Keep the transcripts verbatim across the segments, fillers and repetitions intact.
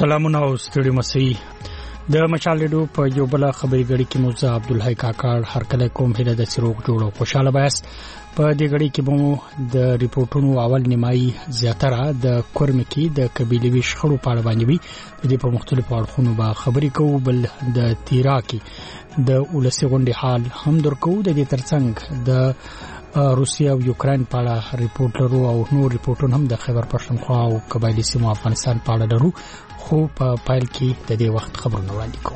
سلامونه او ستړي مسئ د مشال ریډیو په یو بل خبري غړي کې موزه عبدالحی کاکړ هر کله کوم هله د سروغ جوړو خوشاله بیاس په دې غړي کې به د ریپورتونو اول نیمایي زیاتره د کورم کې د قبيلوي شخړو په اړه باندې وي د په مختلفو اړخونو به خبري کوو بل د تیرا کې د ولسی غونډې حال هم درکو د دې ترڅنګ د روسیا او یوکرين په اړه ریپورت لرو او نور ریپورتونه هم د خیبر پښتونخوا او قبایلی سیمو افغانستان په اړه لرو خو په پایل کې د دې وخت خبرونه وړاندې کوو.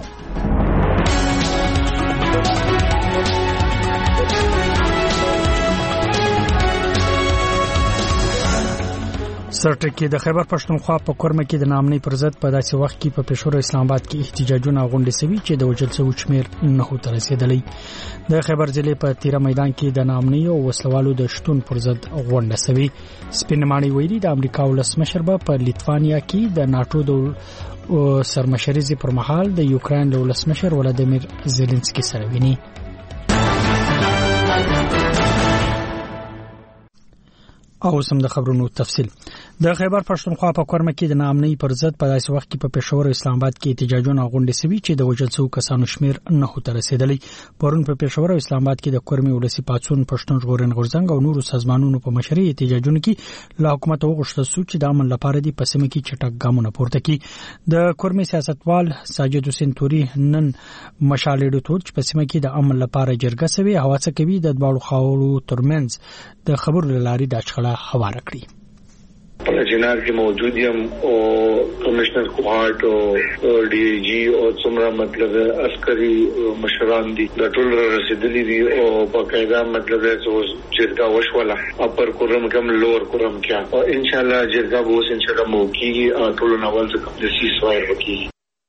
سرټکی د خیبر پښتونخوا په کورمه کې د نامنۍ پر ضد په داسې وخت کې په پېښور اسلام آباد کې احتجاجونه غونډې سوي چې د وجل سو چمیر نه ته رسیدلې. د خیبر ضلع په تیرا میدان کې د نامنۍ او وسلوالو د شتون پر ضد غونډه سوي. سپینمانی ویلي د امریکا ولسمشر په لیتوانیا کې د ناتو د سرمشريزي پر مهال د یوکرين ولسمشر ولادیمیر زيلنسکي سره ویني. او سم د خبرونو تفصيل د خیبر پښتونخوا په کورمه کې د نامنۍ پر ضد په داسې وخت کې په پېښور اسلام آباد کې احتجاجونه غونډې سوي چې د وجل سو کسانو شمیر نه ته رسیدلې. پرون په پېښور او اسلام آباد کې د کورمي ولسی پاتون پښتون ژغورن غورځنګ او نورو سازمانونو په مشرۍ احتجاجونه کې له حکومت وغوښتل شو چې د امن لپاره د پسمه کې چټک ګامونه پورته کړي. د کورمي سیاستوال ساجد حسین توري نن مشالېډو تور چې پسمه کې د امن لپاره جرګه سوي هواڅه کوي د دواړو خاورو ترمنځ د خبرو لاري د اچخړه حواله کړی. جناب کې موجود یم او کمشنر کوهاټ او ډي ای جی او څومره مطلب عسکري مشران دي د ټول رسیدلي دي او په قاعده مطلب چې جرګه وشوله اپر کورم کم لور کورم کیا او ان شاء الله جرګه به ان شاء الله موکي ټول نوول څخه د سی سوای وکي.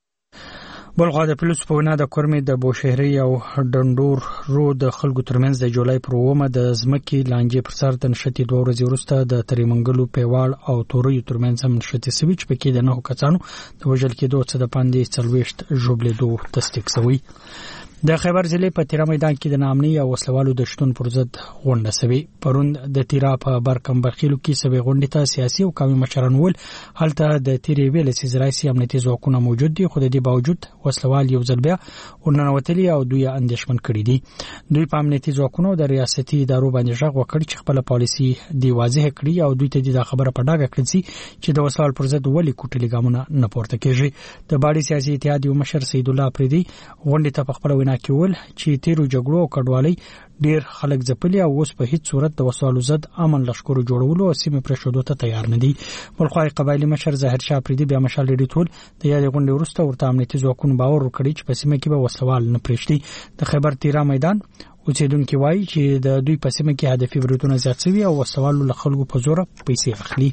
بلغه د پولیس په وینا د کورمې د بوشهري او ډنډور رو د خلکو ترمنځ د جولای پر اومه د ځمکې لانجې پر سر د نشتی دوه ورځې وروسته د تریمنګلو پیوال او توري ترمنځ هم نشتی سوي چې پکې د نهو کسانو د وژل کېدو څخه د پاندې څلويشت جوړلې دوه تصدیق شوی. د خیبر ضلع په تیرا میدان کې د نامنۍ او وسلوالو د شتون پر ضد غونډه سوي. پرون د تیرا په برکم برخیلو کې سوي غونډې ته سیاسي او قومي مشران ول هلته د تیرې ویل سیزرایسي امنیتي ځواکونه موجود دي خو د دې باوجود وسلوال یو ځل بیا ورننوتلي او دوی اندېښمن کړي دي. دوی په امنیتي ځواکونو د ریاستي ادارو باندې ژغ وکړي چې خپل پالیسي دی واضح کړي او دوی ته د خبره په ډاګه کړي چې د وسلوال پر ضد ولې کوټلي ګامونه نه پورته کیږي. د باډي سیاسي اتحاد یو مشر سید الله پردي غونډې ته په خپل وینا کې ول چې تیرو جګړو او کډوالۍ ډیر خلک ځپلي او اوس په هیڅ صورت د وسوالو ضد امن لشکرو جوړولو او سیمه پرېښودو ته تیار نه دي. بلخوای قبایلی مشر ظاهر شاه پردي بیا مشال ډیټ ټول د یاد غونډې وروسته ورته امنیتي ځواکونو باور وکړي چې په سیمه کې به وسوال نه پرېښتي. د خیبر تیرا میدان اوسیدونکو وایي چې د دوی په سیمه کې هدفي بریدونه زیات شوي او وسوالو له خلکو په زور پیسې اخلي.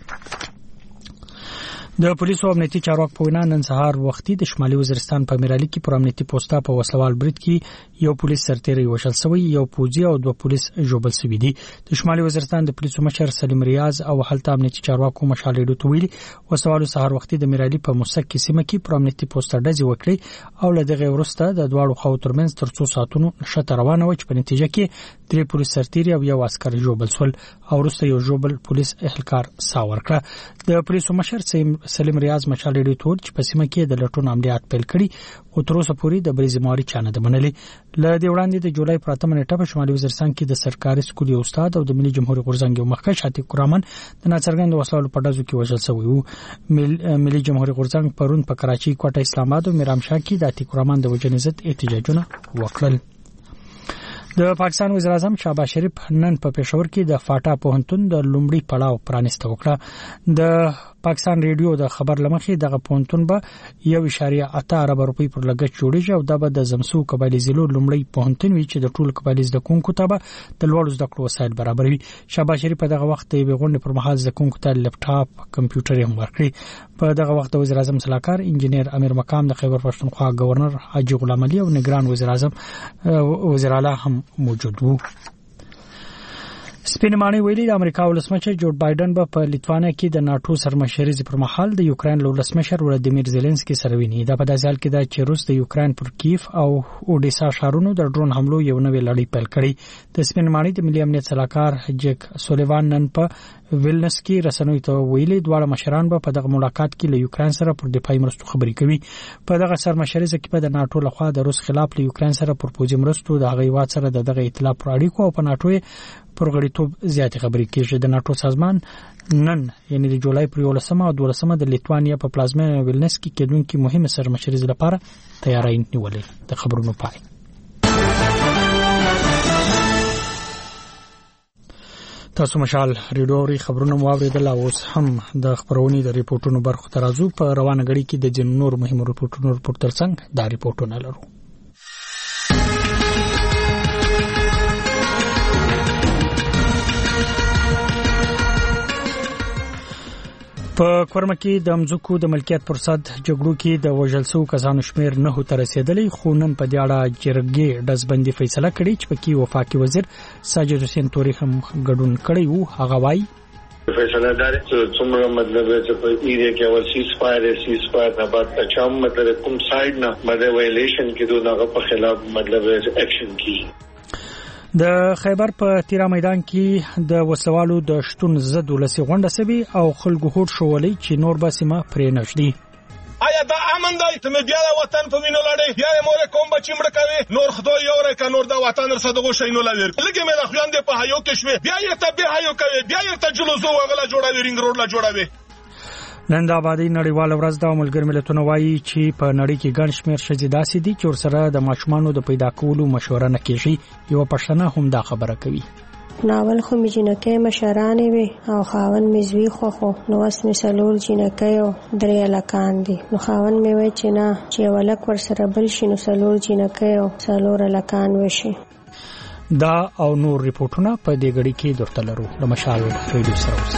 د پولیسو امنیتي چارواک په وینا نن سهار وختي د شمالي وزیرستان په میرالي کې پر امنیتي پوسټا په وسلوال برید کې یو پولیس سرتیری وشل شوی یو پوځي او دوه پولیس جوبل شوی دي. د شمالي وزیرستان د پولیسو مشر سلیم ریاض او هلته امنیتي چارواکو مشالېډو تویل وسوالو سهار وختي د میرالي په مسک سیمه کې پر امنیتي پوسټا ډزې وکړي او له دغه وروسته د دواړو خو ترمنځ تر څو ساعتونو نشته روانه و چې په نتیجه کې درې پولیس سرتیری او یو عسكر جوبل شول او وروسته یو جوبل پولیس اهلکار ساور کړ. د پولیسو مشر سلیم ریاض مشالېډو تور چې په سیمه کې د لټون عملیات پیل کړي او تر اوسه پورې د بریزماري چانه د منلې. ل دې وړاندې د جولای پر اتمه نیټه په شمالي وزیرستان کې د سرکاري سکول یو استاد او د ملي جمهوریت غورځنګ یو مخکښ عتیق کرامن د ناڅرګند وسلو په ډزو کې وژل شوی وو. ملي جمهوریت غورځنګ پرون په کراچي کوټه اسلام آباد او میرامشاه کې د عتیق کرامن د وجنې ضد احتجاجونه وکړل. د پاکستان وزیر اعظم شهباز شریف نن په پېښور کې د فاټا پوهنتون د لومړي پړاو پرانیسته وکړه. د پاکستان ریډیو د خبر لمخې دغه پوهنتون به یو اشاریه اته ارب روپۍ پر لګښت جوړیږي او دا به د زمسو قبایلی ضلعو لومړی پوهنتون وي چې د ټول قبایلی زده کوونکو ته به د لوړو زده کړو وسایل برابروي. شهباز شریف په دغه وخت د غونډې پر مهال زده کوونکو ته لپټاپ کمپیوټر هم ورکړي. په دغه وخت د وزیر اعظم صلاحکار انجنیر امیر مقام د خیبر پښتونخوا گورنر حاجی غلام علي او نگران وزیر اعظم وزیر اعلی هم موجود وو. سپین مانی ویلي د امریکا ولسمشر جورج بایدن به په لیتوانیا کې د ناتو سرمشرۍ پر مهال د یوکرين ولسمشر ولادیمیر زيلنسکي سره ویني. دا په داسې حال کې ده چې روس د یوکرين پر کیف او اودیسا ښارونو د ډرون حملو یو نوې لړۍ پیل کړې. د سپین مانی د ملي امنیت صلاحکار جک سولیوان نن په ویلنس کې رسنوي ته ویلي دواړه مشران به په دغه ملاقات کې له یوکرين سره پر دفاعي مرستو خبرې کوي. په دغه سرمشرۍ کې په د ناتو لخوا د روس خلاف له یوکرين سره پر پوځي مرستو د غیوات سره دغه ائتلاف پر اړیکو او په ناتو پر غړیتوب زیاتې خبرې کیږي. د ناتو سازمان نن یعنی د جولای پر یولسمه او دولسمه د لیتوانیا په پلازمینه ویلنس کې کېدونکې مهمه سرمشرۍ لپاره تیاری نیولې. د خبرونو پای. تاسو مشال ریډیو خبرونه مو اوریدل او اوس هم د خبرونې د ریپورتونو برخه ترازو په روانه غړي کې د جن نور مهمو ریپورتونو رپورټ ترڅنګ دا ریپورتونه لرو. په کورمه کې د مځکو د ملکیت پر صد جګړو کې د وژل شوو کسانو شمیر نه تر رسیدلې خو نن په دې اړه جرګې دزبندي فیصله کړې چې پکې وفاقي وزیر ساجد حسین توري هم ګډون کړی وو. هغه وايي فیصله دار چې څومره مطلب چې په ایریا کې اول سیز فایر سیز فایر نه بعد اچام مطلب کوم سایډ نه باندې وایلیشن کې دوه هغه په خلاف مطلب اکشن کی. د خیبر په تیرا میدان کې د وسوالو د شتون زد ولسی غونډه سوي او خلکو هوډ شولې چې نور به سیمه پرې نشدي. آیا دا امن دی ته بیا د وطن په وینو لړې بیا مور کوم بچی مړ کوي نور خدای یو رکه نور د وطن سره دغه شینو لور لګي مې خویان دې په هيو کې شوي بیا یې ته به هيو کوي بیا یې ته جلوسو وغلا جوړوي رنګ روډ لا جوړوي. نن د آبادی نړیوال ورځ د ملګر ملتونو وایي چې په نړۍ کې ګڼ شمېر ښځې داسې دي چې ورسره د ماشومانو د پیدا کولو مشوره نه کیږي. یو پښتنه هم دا خبره کوي. ناول خو می جنکه مشرانې وي او خاون می زوی خو خو نو اس می سلول جنکه او درې لکان دي نو خاون می وای چې نه چې ولک ورسره بل شي نو سلول جنکه او سلور لکان وشي. دا او نور ریپورتونه په دې غړي کې درته لرو. د مشال ریډیو سره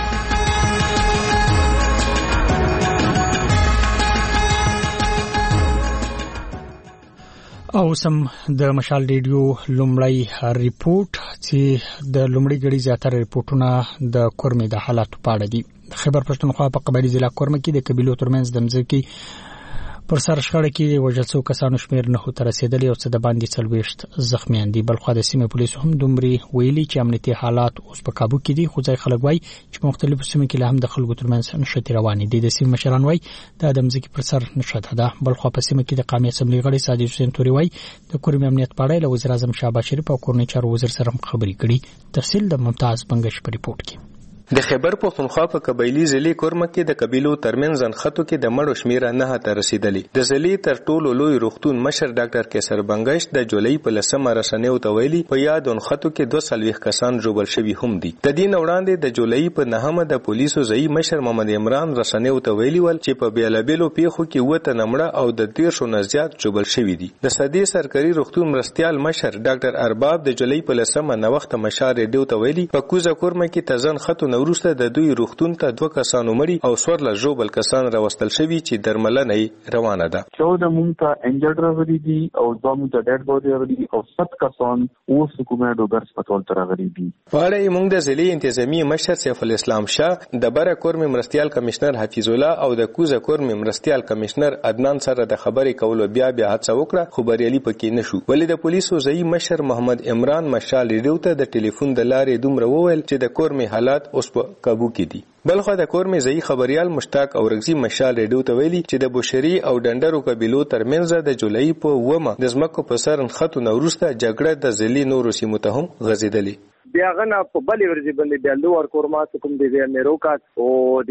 او سم د مشال ریډیو لومړی ریپورت چې د لومړی غړي زیاتره ریپورتونه د کورمې د حالات په اړه دي. خیبر پښتونخوا په قبایلی ضلع کورمه کې د قبیلو ترمنځ د مځکې پر سر شخړه کې وژل شوو کسانو شمیر نه تر رسیدلې او څه د باندې څلويشت زخمیان دي. بلخو د سیمې پولیسو هم دومره ویلي چې امنیتي حالات اوس په काबू کې دي. خو ځای خلک وایي چې په مختلفو سیمو کې له هم د خلکو ترمنځ نشټي روانې دي. د سیمې مشران وایي دا د مځکې پر سر نشټه ده. بلخو په سیمه کې د قومي اسمبلی غړي ساجد حسین توري وایي د کورمې امنیت په اړه له وزیر اعظم شهباز شریف او کورنۍ چارو وزیر سره خبرې کړي. تفصیل د ممتاز بنگش په ریپورت کې. د خیبر پښتونخوا په قبایلی ضلع کورمه کې د قبیلو ترمنځ ځنخطو کې د مړو شمیر نه تر رسیدلې. د ضلع تر ټولو لوی روغتون مشر ډاکټر کیسر بنگش د جولای په لسمه رسنیو ته ویلي په یاد ځنخطو کې دوه سلويخ کسان جوړل شوي هم دي. د دین وړاندې د جولای په نهمه د پولیسو ځای مشر محمد عمران رسنیو ته ویلي ول چې په بیلابلو پیښو کې وته نمړه او د تیر شو نزيات جوړل شوي دي. د صدې سرکاري روغتون مرستيال مشر ډاکټر ارباب د جولای په لسمه نوښت مشار ریډیو ته ویلي په کوزه کورمه کې تزن خطو نورسته د دوی روغتون ته دوه کسانو مړي او سورله جوبل کسان راوستل شوي چې درملنه روانه ده. چودہ مونږ ته انجرډ راغلي دي او دوه مونږ ته ډیډ بودي راغلي او ست کسان اوس حکومت ډوګر هسپتال ته راغلي دي. په اړه موږ د ضلع انتظامی مشر سیف الاسلام شاه د بره کورمې مرستيال کمشنر حفیظ الله او د کوزه کورمې مرستيال کمشنر عدنان سره د خبرې کولو بیا بیا هڅه وکړه خو بریالي پکې نشو. ولې د پولیسو ځای مشر محمد عمران مشال ریډیو ته د ټلیفون د لارې دومره وویل چې د کورمې حالات اوس په काबू کې دي. بلخو د کورمې ځای خبريال مشتاق اورغزي مشال ریډیو ته ویلي چې د بشری او ډندرو قبیلو ترمنځ د جولای په ومه د زمکو په سر خطو نورسته جګړه د ځلي نورو سیمو ته هم غځیدلې. بیا غنا په بلې ورځې باندې بیا لوړ کورما کوم دی بیا میروکات او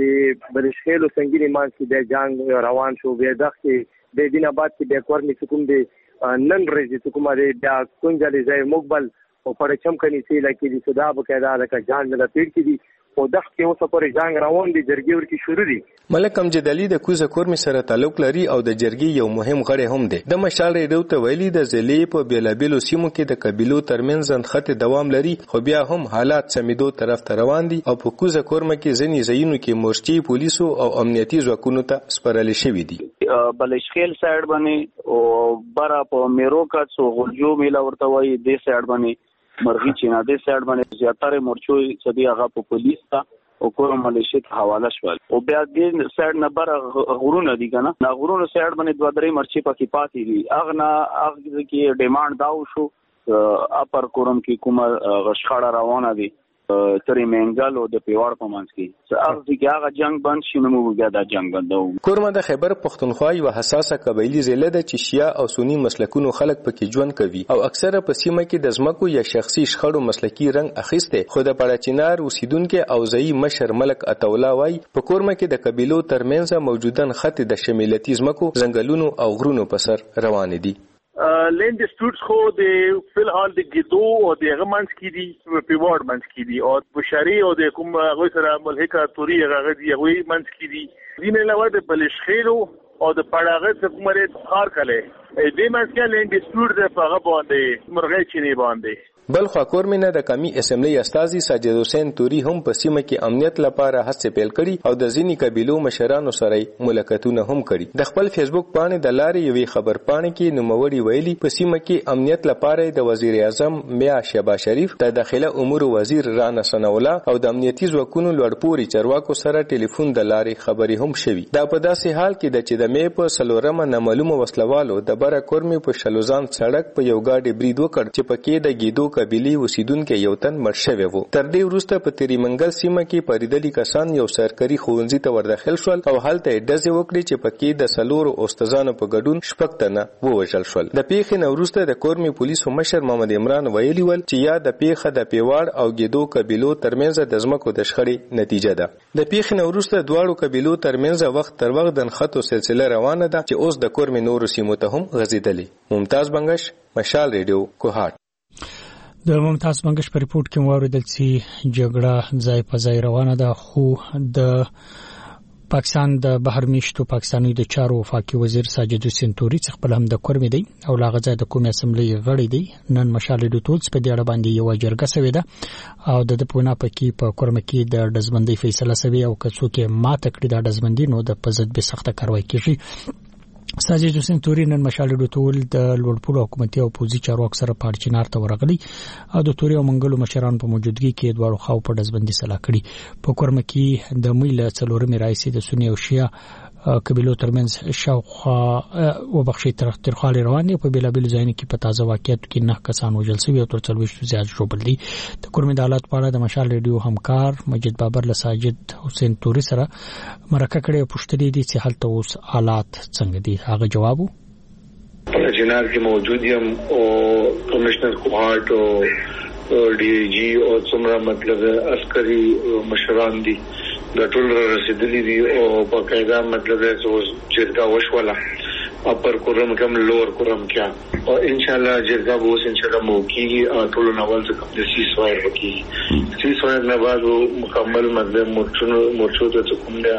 د بلشخېلو سنگینی مان کې د جنگ روان شو. بیا دغه د دینه بعد کې د کورمې کوم دی نن ورځې کوم دی بیا کونجلې ځای مقبل او پرچم کني سي لکه دي صدا بقاعده لکه جان نه پیړ کې دي او دغه کې اوسه پورې جنگ روان دي. جرګي ورکی شروع دي. ملک امجدالي د کوزه کورمې سره تعلق لري او د جرګي یو مهم غړی هم دی. د مشال ریډیو ته ویلي د ضلع په بیلابلو سیمو کې د قبیلو ترمنځ ځنخت دوام لري خو بیا هم حالات سمیدو طرف ته روان دي او په کوزه کورمه کې ځینې ځایونو کې مورچې پولیسو او امنیتي ځواکونو ته سپارل شوي دي. بلشخیل سایډ باندې او برا په میروکات سو غلجو میلا ورته وایي د سایډ باندې مرغی چیناده سایډ باندې زیاتره مورچو سدي هغه په پولیس ته او کوم ملیشیا ته حواله شول او بیا دې سایډ نه بر غرونه دي کنه نا غرونه سایډ باندې دوه درې مرچي پکې پاتې دي اغه نه اغه کې ډیماند داو شو اپر کورم کې کومه غشخړه روانه دي ترې منګل او د پیوړ په منځ کې هغه چې هغه جنگ بند شي نو موږ بیا دا جنگ بندو. کورما د خیبر پختونخوا یو حساسه قبایلی ضلع ده چې شیعه او سنی مسلکونو خلک پکې ژوند کوي او اکثره په سیمه کې د ځمکو یا شخصي شخړو مسلکی رنګ اخیسته. خو د پړاچینار اوسیدونکو او ځای مشر ملک اتولا وای په کورما کې د قبیلو ترمنځ موجودن خط د شمالتي ځمکو ځنګلونو او غرونو په سر روان دي. لینډ ډسپیوټس خو د فل حال د ګیدو او د غمنس کې دي په وارد منځ کې دي او بشری او د کوم هغه سره ملحقه توري هغه دي هغه منځ کې دي دینه علاوه د بلشخیلو او د پړاغه حکومت خار کله دې منځ کې لینډ ډسپیوټ د هغه باندې مرغې چینی باندې بل خوا کورمنه د قومي اسمبلی استازي ساجد حسین توري هم په سیمه کې امنیت لپاره هڅه پیل کړي او د ځینی قبیلو مشرانو سره ملاقاتونه هم کړي. د خپل فیسبوک باندې د لارې یوې خبر پاڼې کې نوموړي ویلي په سیمه کې امنیت لپاره د وزیر اعظم میا شهباز شریف د داخله امور وزیر رانا ثناءالله او د امنیتي ځواکونو لوړپوړي چارواکو سره ټلیفون د لارې خبرې هم شوي. دا په داسې حال کې د چې د مې په سلورمه نامعلومه وسلوالو د بره کورمي په شلوزان سړک په یو گاډي برید وکړ چې پکې د ګیدو قبیلې اوسیدونکو یو تن مړ شوی وو. تر دې وروسته په تیری منګل سیمه کې پریدلي کسان یو سرکاري ښوونځي ته ورداخل شول او هلته ډزې وکړي چې پکې د سلورو استادانو په ګډون شپږ تنه ووژل شول. د پیښې نه وروسته د کورمي پولیسو مشر محمد عمران ویلي ول چې یا د پیښه د پیواړ او ګیدو قبیلو ترمنځ د ځمکو د شخړې نتیجه ده. د پیښې نه وروسته دواړو قبیلو ترمنځ وخت تر وخت د نښتو سلسله روانه ده چې اوس د کورمي نورو سیمو ته هم غځېدلې. ممتاز بنگش، مشال ریډیو، کوهاټ. د ممتاز بنگش په ریپورت کې موریدل چې جګړه ځای په ځای روانه ده خو د پاکستان د بهر میشتو پاکستاني د چارو وفاقي وزیر ساجد حسین توري چې خپل هم د کورمي دی او لاغه ځای د قومي اسمبلی غړی دی نن مشال ډوټولز په دې اړه باندې یو جرګه شوې ده او د پونه پکې په کورمي کې د دزبندۍ فیصله شوې او کڅو کې ماته کړی د دزبندۍ نو د پزد به سخته کاروایی کیږي. ساجد حسین توري نن مشال ډوټول د لوړپوړو حکومتي او پوزي چارو اکثره پارچینار ته ورغلي او د توري او منګلو مشران په موجودګي کې دوړو خاو په دزبندي سلا کړي. په کورم کې د میله څلورمې رئیس د سنی او شیعه قبیلو ترمنځ شاوخوا و بخشي ترخال روان دي په بیلابل ځایونو کې په تازه واقعیت کې نه کسان وژل شوي او تر څلوېښتو زیات ژوبل دي. د کورمي د حالات په اړه د مشال ریډیو همکار مجید بابر له ساجد حسین توري سره مرکه کړې او پوښتنې دي چې هلته اوس حالات څنګه دي. هغه جواب جنار کې موجود یم او کمشنر کوهاټ او ډي ای جی او څومره مطلب عسکري مشران دي د ټول رسیدلی دي او په قاعده مطلب چې جرګه وشوله اپر کورم کم لور کورم کیا او ان شاء الله جرګه به اوس ان شاء الله موکي ټول نوول څخه د سی سوای وکي سی سوای نه بعد مکمل مطلب مرچو مرچو ته کوم دی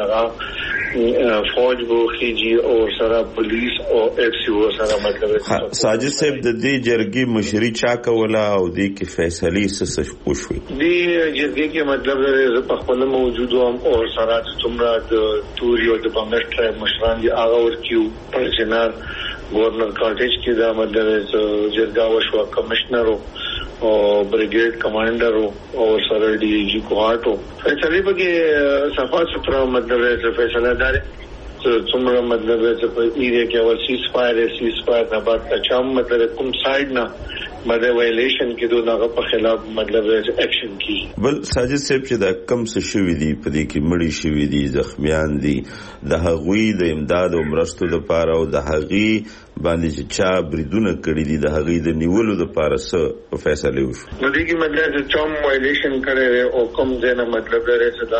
هغه فوج بو خيجي او سره پولیس او اف سی او سره مطلب ساجد صاحب د دې جرګې مشري چا کوله او دې کې فیصله څه پوښوي دې جرګې کې مطلب په خپل موجود او او سره څومره د توري او د بنگش ټرایب مشران دي هغه ورکیو پرچنار گورنر کاټیج کې دا مطلب جرګه وشو کمشنر او بریګیډ کمانډر او سره ډي ای جی کوهاټ فیصله به کې صفا سترا مطلب فیصله دار څومره مطلب چې په ایریا کې اول سیس فایر سیس فایر نه بعد چم مطلب کوم سایډ نه مده وایلیشن کې دوه هغه په خلاف مطلب اکشن کی. بل ساجد صاحب چې دا کم څه شوی دی په دې کې مړی شوی دي زخمیان دي د هغوی د امداد او مرستو لپاره او د هغوی باندې چې چا بریدونه کړی دي د هغوی د نیولو لپاره څه فیصله وشو. نو دې کې مطلب چې چم وایلیشن کړي او کوم ځای نه مطلب لري چې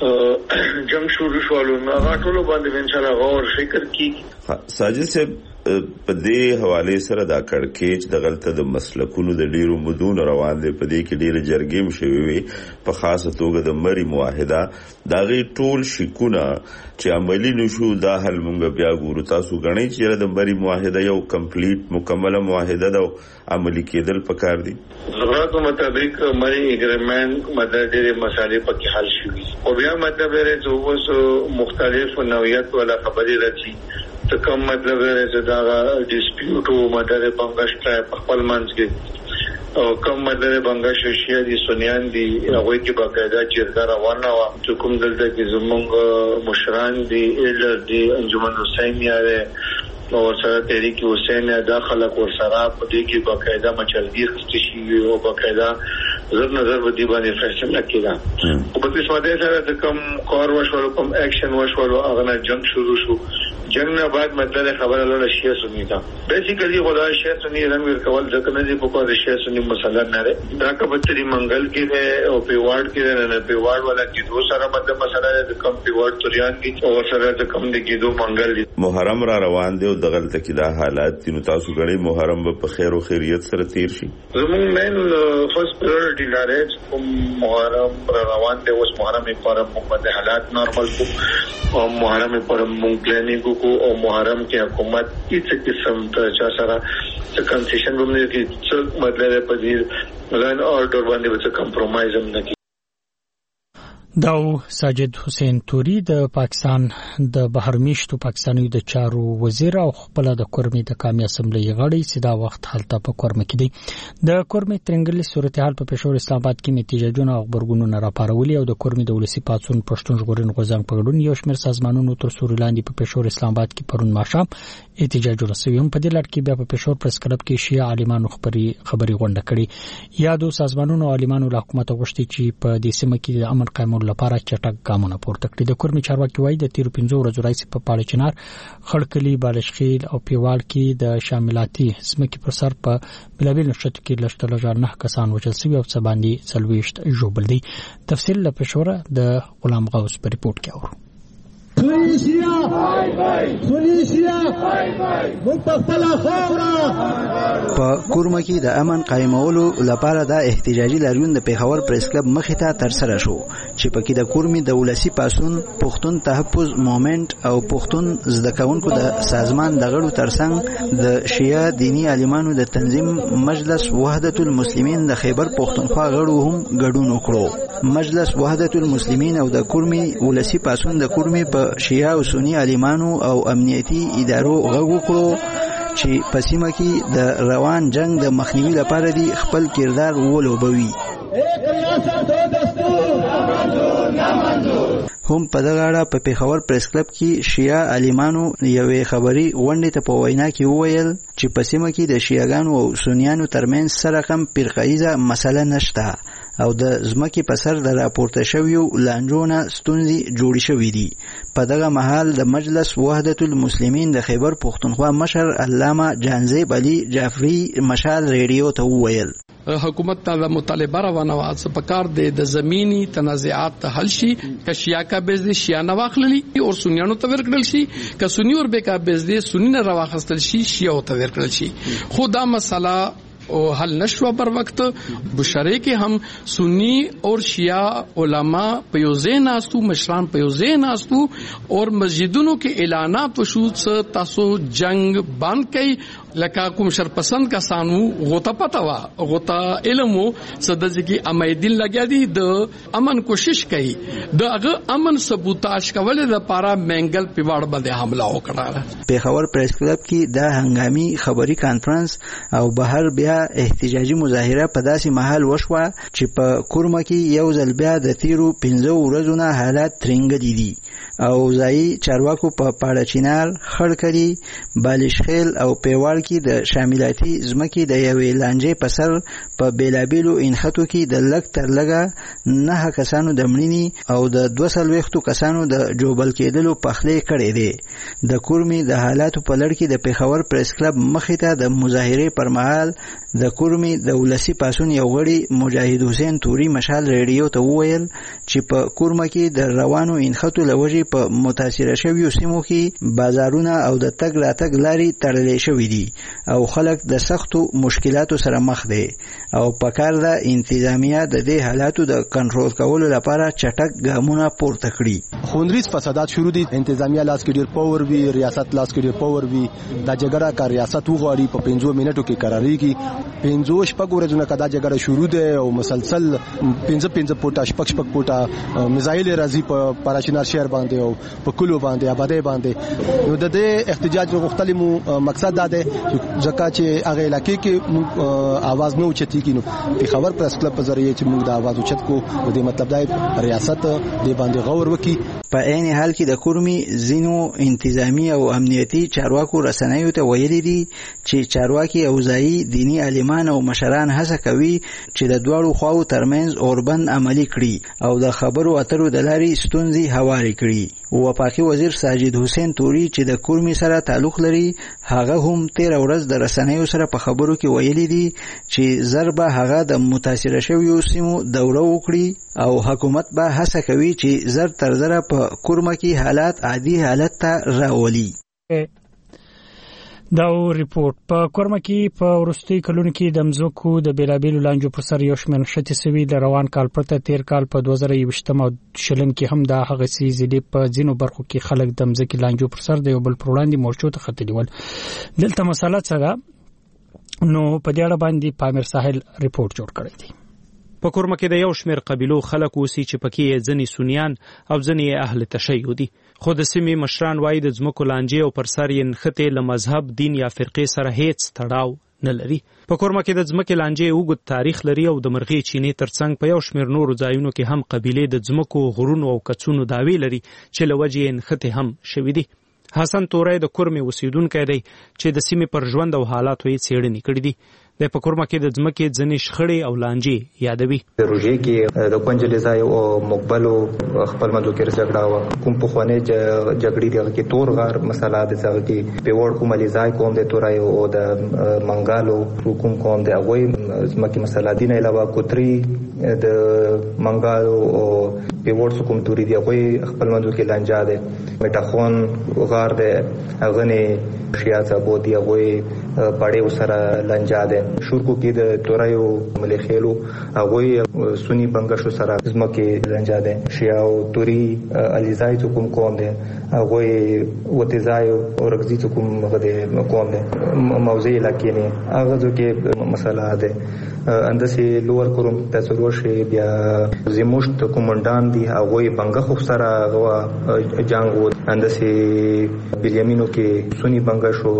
دا جنگ شروع شول نو هغه ټول باندې ان شاء الله غور فکر کی. ساجد صاحب په دې حواله سره دا کړکېچ د غلطه د مسلکونو د ډیرو مدون روان دي په دې کې ډیره جرګې مشوي وي په خاصه توګه د مری معاهده دا غي ټول شکونه چې عملی نشو دا حل مونږ بیا ګورو تاسو غنئ چې د مری معاهده یو کمپلیټ مکمله معاهده ده عملی کېدل پکار دي. ضرورت مطابق مری اګریمنت مدد ډیره مسالې پکې حل شوي او بیا مطلب لري چې اوس مختلف نوعیت ولا خبرې راځي ته کوم مطلب لري چې دا ډیسپیوټ او مدد بنگش ټرایب خپل منځ کې او کوم مدره بنگش شیا دي سنیان دي هغه کې باقاعده جرګه روانه و چې کوم دلته کې زمونږ مشران دي ایلر دي انجمن حسین یاره او سره تحریک حسین داخله کور سره په دې کې باقاعده مچلګي خسته شي او باقاعده زر نظر ودی باندې فیصله کیږي او په دې ساده سره کوم کار وشو کوم اکشن وشو هغه نه جنگ شروع شو جنگ نه بعد مطلب خبره لاله شیعه سنی دا بیسیکلی خدای شیعه سنی رنگ ورکول ځکه نه دی په کار شیعه سنی مسله نه ده دا کبتري منګل کې ده او پیواړ کې ده نه پیواړ ولا کې دوه سره مطلب مسله ده کم پیواړ توریان کې او سره د کم دي کې دوه منګل دي محرم را روان دی او دغه تکي دا حالات دي نو تاسو غړي محرم په خیر او خیریت سره تیر شي زمون مین فرست پرایورټی لاره کوم محرم را روان دی اوس محرم په اړه حالات نارمل کو او محرم په اړه مونږ پلانینګ کو او محرم کې حکومت هیڅ قسم ته چا سره څه کنسیشن هم نه کوي څه مطلب په دې لائن اورډر باندې څه کمپرمایز هم نه کوي داو ساجد حسین توري د پاکستان د بهرمیشتو پاکستاني د چارو وزیر او خپل د کورمې د قومي اسمبلی غړي سیدا وخت حالت په کورمه کې دي د کورمې ترنګلي صورتحال په پېښور اسلام آباد کې احتجاجونه او خبرګونونه راپارولي او د کورمې د ولسی پاتون پښتون ژغورن غوزنګ په ګډون یو شمېر سازمانونو تر سوري لاندې په پېښور اسلام آباد کې پرون ماښام احتجاج ورسوي هم په دې لړ کې بیا په پېښور پریس کلب کې شیعه عالمانو خبري خبري غونډه کړې یادو سازمانونو او عالمانو له حکومت غوښتي چې په دې سیمه کې د امن قائمولو لپاره چټک ګامونه پورته کړي د کورمې چارواکي وایي د تیر پنځو ورځو راځي په پاړه چنار خړکلی بالشخیل او پیوال کې د شاملاتي سمکي پر سر په بلابل نشټ کې لشتل جار نه کسان وچل سوي او سباندي سلويشت جوړبل دي تفصیل له پښوره د غلام غوث په ریپورت کې اورو سنیشیا بای بای سنیشیا بای بای متفلا خورا په کورمه کې د امن قائمولو لپاره د احتجاجي لاریون د پیښور پریس کلب مخې ته تر سره شو چې پکې د کورمې د ولسی پاسون پښتون تحفظ موومېنټ او پښتون زده کوونکو د سازمان د غړو ترڅنګ د شیعه دینی عالمانو د تنظیم مجلس وحدت المسلمین د خیبر پښتونخوا غړو هم ګډون وکړو مجلس وحدت المسلمین او د کورمې ولسی پاسون د کورمې په شیعه او سنی عالمانو او امنیتي ادارو غږ وکړو چې په سیمه کې د روان جنگ د مخنیوي لپاره دی خپل کردار ولوبوي هم په دغه اړه په پیښور پریس کلب کې شیعه عالمانو یوې خبري غونډې ته په وینا کې وویل چې په سیمه کې د شیعاګانو او سنیانو ترمنځ سره کم فرقه‌ایزه مسله نشته او د ځمکې په سر د راپورته شویو لانجونه ستونزې جوړې شوې دي په دغه مهال د مجلس وحدت المسلمین د خیبر پښتونخوا مشر علامه جانزیب علي جعفری مشال ریډیو ته وویل حکومت ته مطالبه روانه واڅ په کار د زمینی تنازعات حل شي که شیعه کا بیز دي شیعه نه واخللی او سنیانو ته ورکړل شي که سنی اور به کا بیز دي سنی نه راوخستل شي شیعه ته ورکړل شي خو دا مسله او حل نشو پر وقت بشری کې هم سنی اور شیعه علما په یو ځای ناستو مشران په یو ځای ناستو اور مسجدونو کې اعلانات وشود تاسو جنگ بند کړئ لکه کوم شرپسند کسانو غوته پتا وا غوته علمو صدځ کی امیدین لګیا دي د امن کوشش کوي دغه امن سبوتاج کول د پارا منګل پیواړ باندې حمله وکړه پیښور پریس کلب کې د هنګامي خبري کانفرنس او بهر بیا احتجاجي مظاهره په داسې محل وشوه چې په کورمه کې یو ځل بیا د تیرو پنځو ورځو حالات ترنګ دي او ځای چارواکو په پاړه چینار خړکړي بالشخیل او پیواړ کې د شاملاتي ځمکې د یوې لانجې په سر په بیلابیلو انخطو کې د لږ تر لږه نه کسانو د مړینې او د دوه څلوېښتو کسانو د جوبل کېدلو پخلی کړی دی د کورمې د حالاتو په لړ کې د پیښور پریس کلب مخې ته د مظاهرې پر مهال د کورمې د ولسی پاسون یو غړي مجاهد حسین توري مشال ریډیو ته وویل چې په کورمه کې د روانو انخطو لوجې په متاثره شویو سیمو کې بازارونه او د تګ راتګ لارې تړلې شوې دي او خلک د سختو مشکلاتو سره مخ دي او پکار د انتظامیه د دې حالاتو د کنټرول کولو لپاره چټک ګامونه پورته کړي خونریز فسادات شروع دي انتظامیه لاس کې ډیر پاور وی ریاست لاس کې ډیر پاور وی د جګړه کا ریاست وغواړي په پنځو منټو کې قراریږي پنځو شپږ ورځې نه کدا جګړه شروع ده او مسلسل پنځه پنځه پټا شپږ شپږ پټا میزایل راځي په پاراشینار شهر باندې او په کلو باندې آبادی باندې نو د دې احتجاج غوښتل مو مقصد دا ده ځکه چې هغه علاقې کې موږ आवाज نه اوچتي کینو پیښور پریس کلب په ذریعہ چې موږ د आवाज اوچت کو د دې مطلب دا ریاست د باندې غور وکي. په عین حال کې د کورمي زینو انتظامی او امنیتي چارواکو رسنیو ته ویلي دي چې چارواکي او ځایي دینی عالمان او مشران هڅه کوي چې د دواړو خواو ترمنځ اوربند عملي کړي او د خبرو اترو د لارې ستونزې هوارې کړي. وفاقي وزیر ساجد حسین توري چې د کورمي سره تعلق لري هغه هم تیر ورځ د رسنیو سره په خبرو کې ویلي دي چې ضربه هغه د متاثر شویو سیمو دوره وکړي او حکومت به هڅه کوي چې زر تر زره په کورمه کې حالات عادي حالت ته راولي. دا ریپورت په کورمه کې په ورستي کلونو کې د مزوکو د بیلابیلو لانجو پر سر یو شمېر نشته سوي د روان کال پرته تیر کال په دوه زره یوویشتم او شلم کې هم دا هغه سیزې د په ځینو برخو کې خلک د مزکي لانجو پر سر د یو بل پر وړاندې مورچو ته خطري ول. دلته مسله څنګه نو په دې اړه باندې پامیر ساحل ریپورت جوړ کړی دی. په کورمه کې د یو شمېر قبیلو خلک اوسي چې پکې ځنې سنیان او ځنې اهل تشیع دي خو د سیمې مشران وایي د ځمکو لانجې او پر سر یې نښتې له مذهب دین یا فرقې سره هیڅ تړاو نه لري. په کورمه کې د ځمکې لانجې اوږد تاریخ لري او د مرغې چینې ترڅنګ په یو شمېر نورو ځایونو کې هم قبیلې د ځمکو غرونو او کڅونو دعوې لري چې له وجې یې نښتې هم شوي دي. حسن تورای د کورمې اوسیدونکی دی چې د سیمې پر ژوند او حالاتو یې څېړنې کړې دي. د په کورمه کې د ځمکې ځنې شخړې او لانجې یادوي. د روژې کې د کونجلې ځای او مقبلو خپل منځو کې جګړه وه. کوم پخوانۍ جګړې دي هغه کې تور غار مسله د هغه کې پیوړ کوم علی ځای کوم د تورای او د منګالو کوم کوم د هغوی ځمکې مسله دي نه علاوه کوتري د منګالو او پیوړ کوم توري دي هغوی خپل منځو کې لانجه ده. میټاخون غار ده هغه نه شیاته بودی هغوی پاړې سره لانجه ده. شورکو کې د تورایو ملخېلو هغوی سنی بنګشو سره ځمکې لانجه ده. شیا او توري الیزای ته کوم کوم ده هغوی وتزای او رغزي ته کوم غده کوم ده موضوع علاقې نه هغه ځکه مسله ده. اندسې لوور کوم تاسو ورشي بیا زموشت کومندان دي هغوی بنګه خو سره غوا جنگ و اندسې بلیامینو کې سنی بنګشو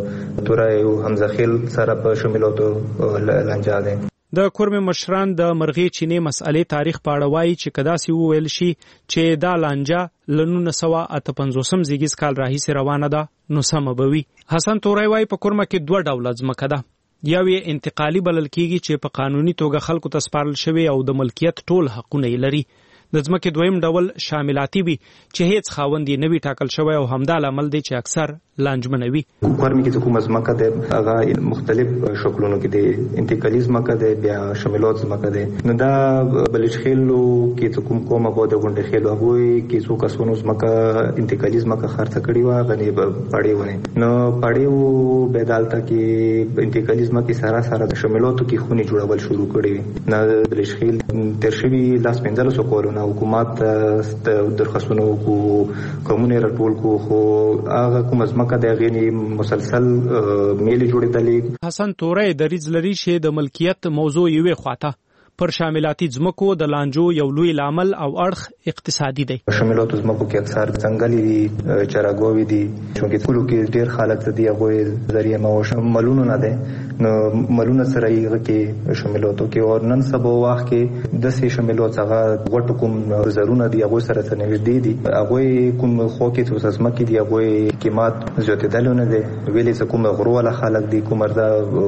د تورایو حمزه خیل سره په شاملوتو لانجه ده. د کورمې مشران د مرغې چینې مسئلې تاریخ په اړه وایي چې کداسې وویل شي چې دا لانجه له نولس سوه اته پنځوسم زیږیز کال راهیسې روانه ده نو سمه به وي. حسن تورای وایي په کورمه کې دوه ډوله ځمکه ده. یو یې انتقالي بلل کیږي چې په قانوني توګه خلکو ته سپارل شوی او د ملکیت ټول حقونه یې لري. د ځمکې دویم ډول شاملاتي وي چې هیڅ خاوند یې نه وي ټاکل شوی او همدا لامل دی چې اکثر لانجمنه وي. کورمه کې کومه ځمکه ده هغه مختلف شکلونو کې دي. انتقالي ځمکه ده بیا شاملات ځمکه ده. نو دا بلش خېلو کې کوم کومه بوده غونډه خېلو هغوی کې څو کسونو ځمکه انتقالي ځمکه خرڅ کړې وه غني پاړې ونه نو پاړې وو بدالته کې انتقالي ځمکې سره سره د شاملاتو کې خونې جوړول شروع کړې. نه بلش خېل تر شوي لاس پنځلسو کورونه حکومت درخواستونه کو کومونه راټول کو خو هغه کوم ځمکه د غینی مسلسل میلي جوړېدلې. حسن تورای دریځ لري چې د ملکیت موضوع یوې خواته پر شاملاتي ځمکو د لانجو یو لوی لامل او اړخ اقتصادي دی. شاملاتو ځمکو کې اکثر ځنګلي دي چراګوي دي چې کلو کې ډېر خلک دي هغه ذریعہ معاش ملونه نه ده نو ملونه سره یې کې شاملاتو کې او نن سبا وخت کې د سې شاملات هغه غټ کوم زرونه دي هغه سره نږدې دي هغه کوم خو کې څه ځمکې دي هغه قیمت زیاتېدلونه دي ویلې کوم غروله خلک دي کوم مردا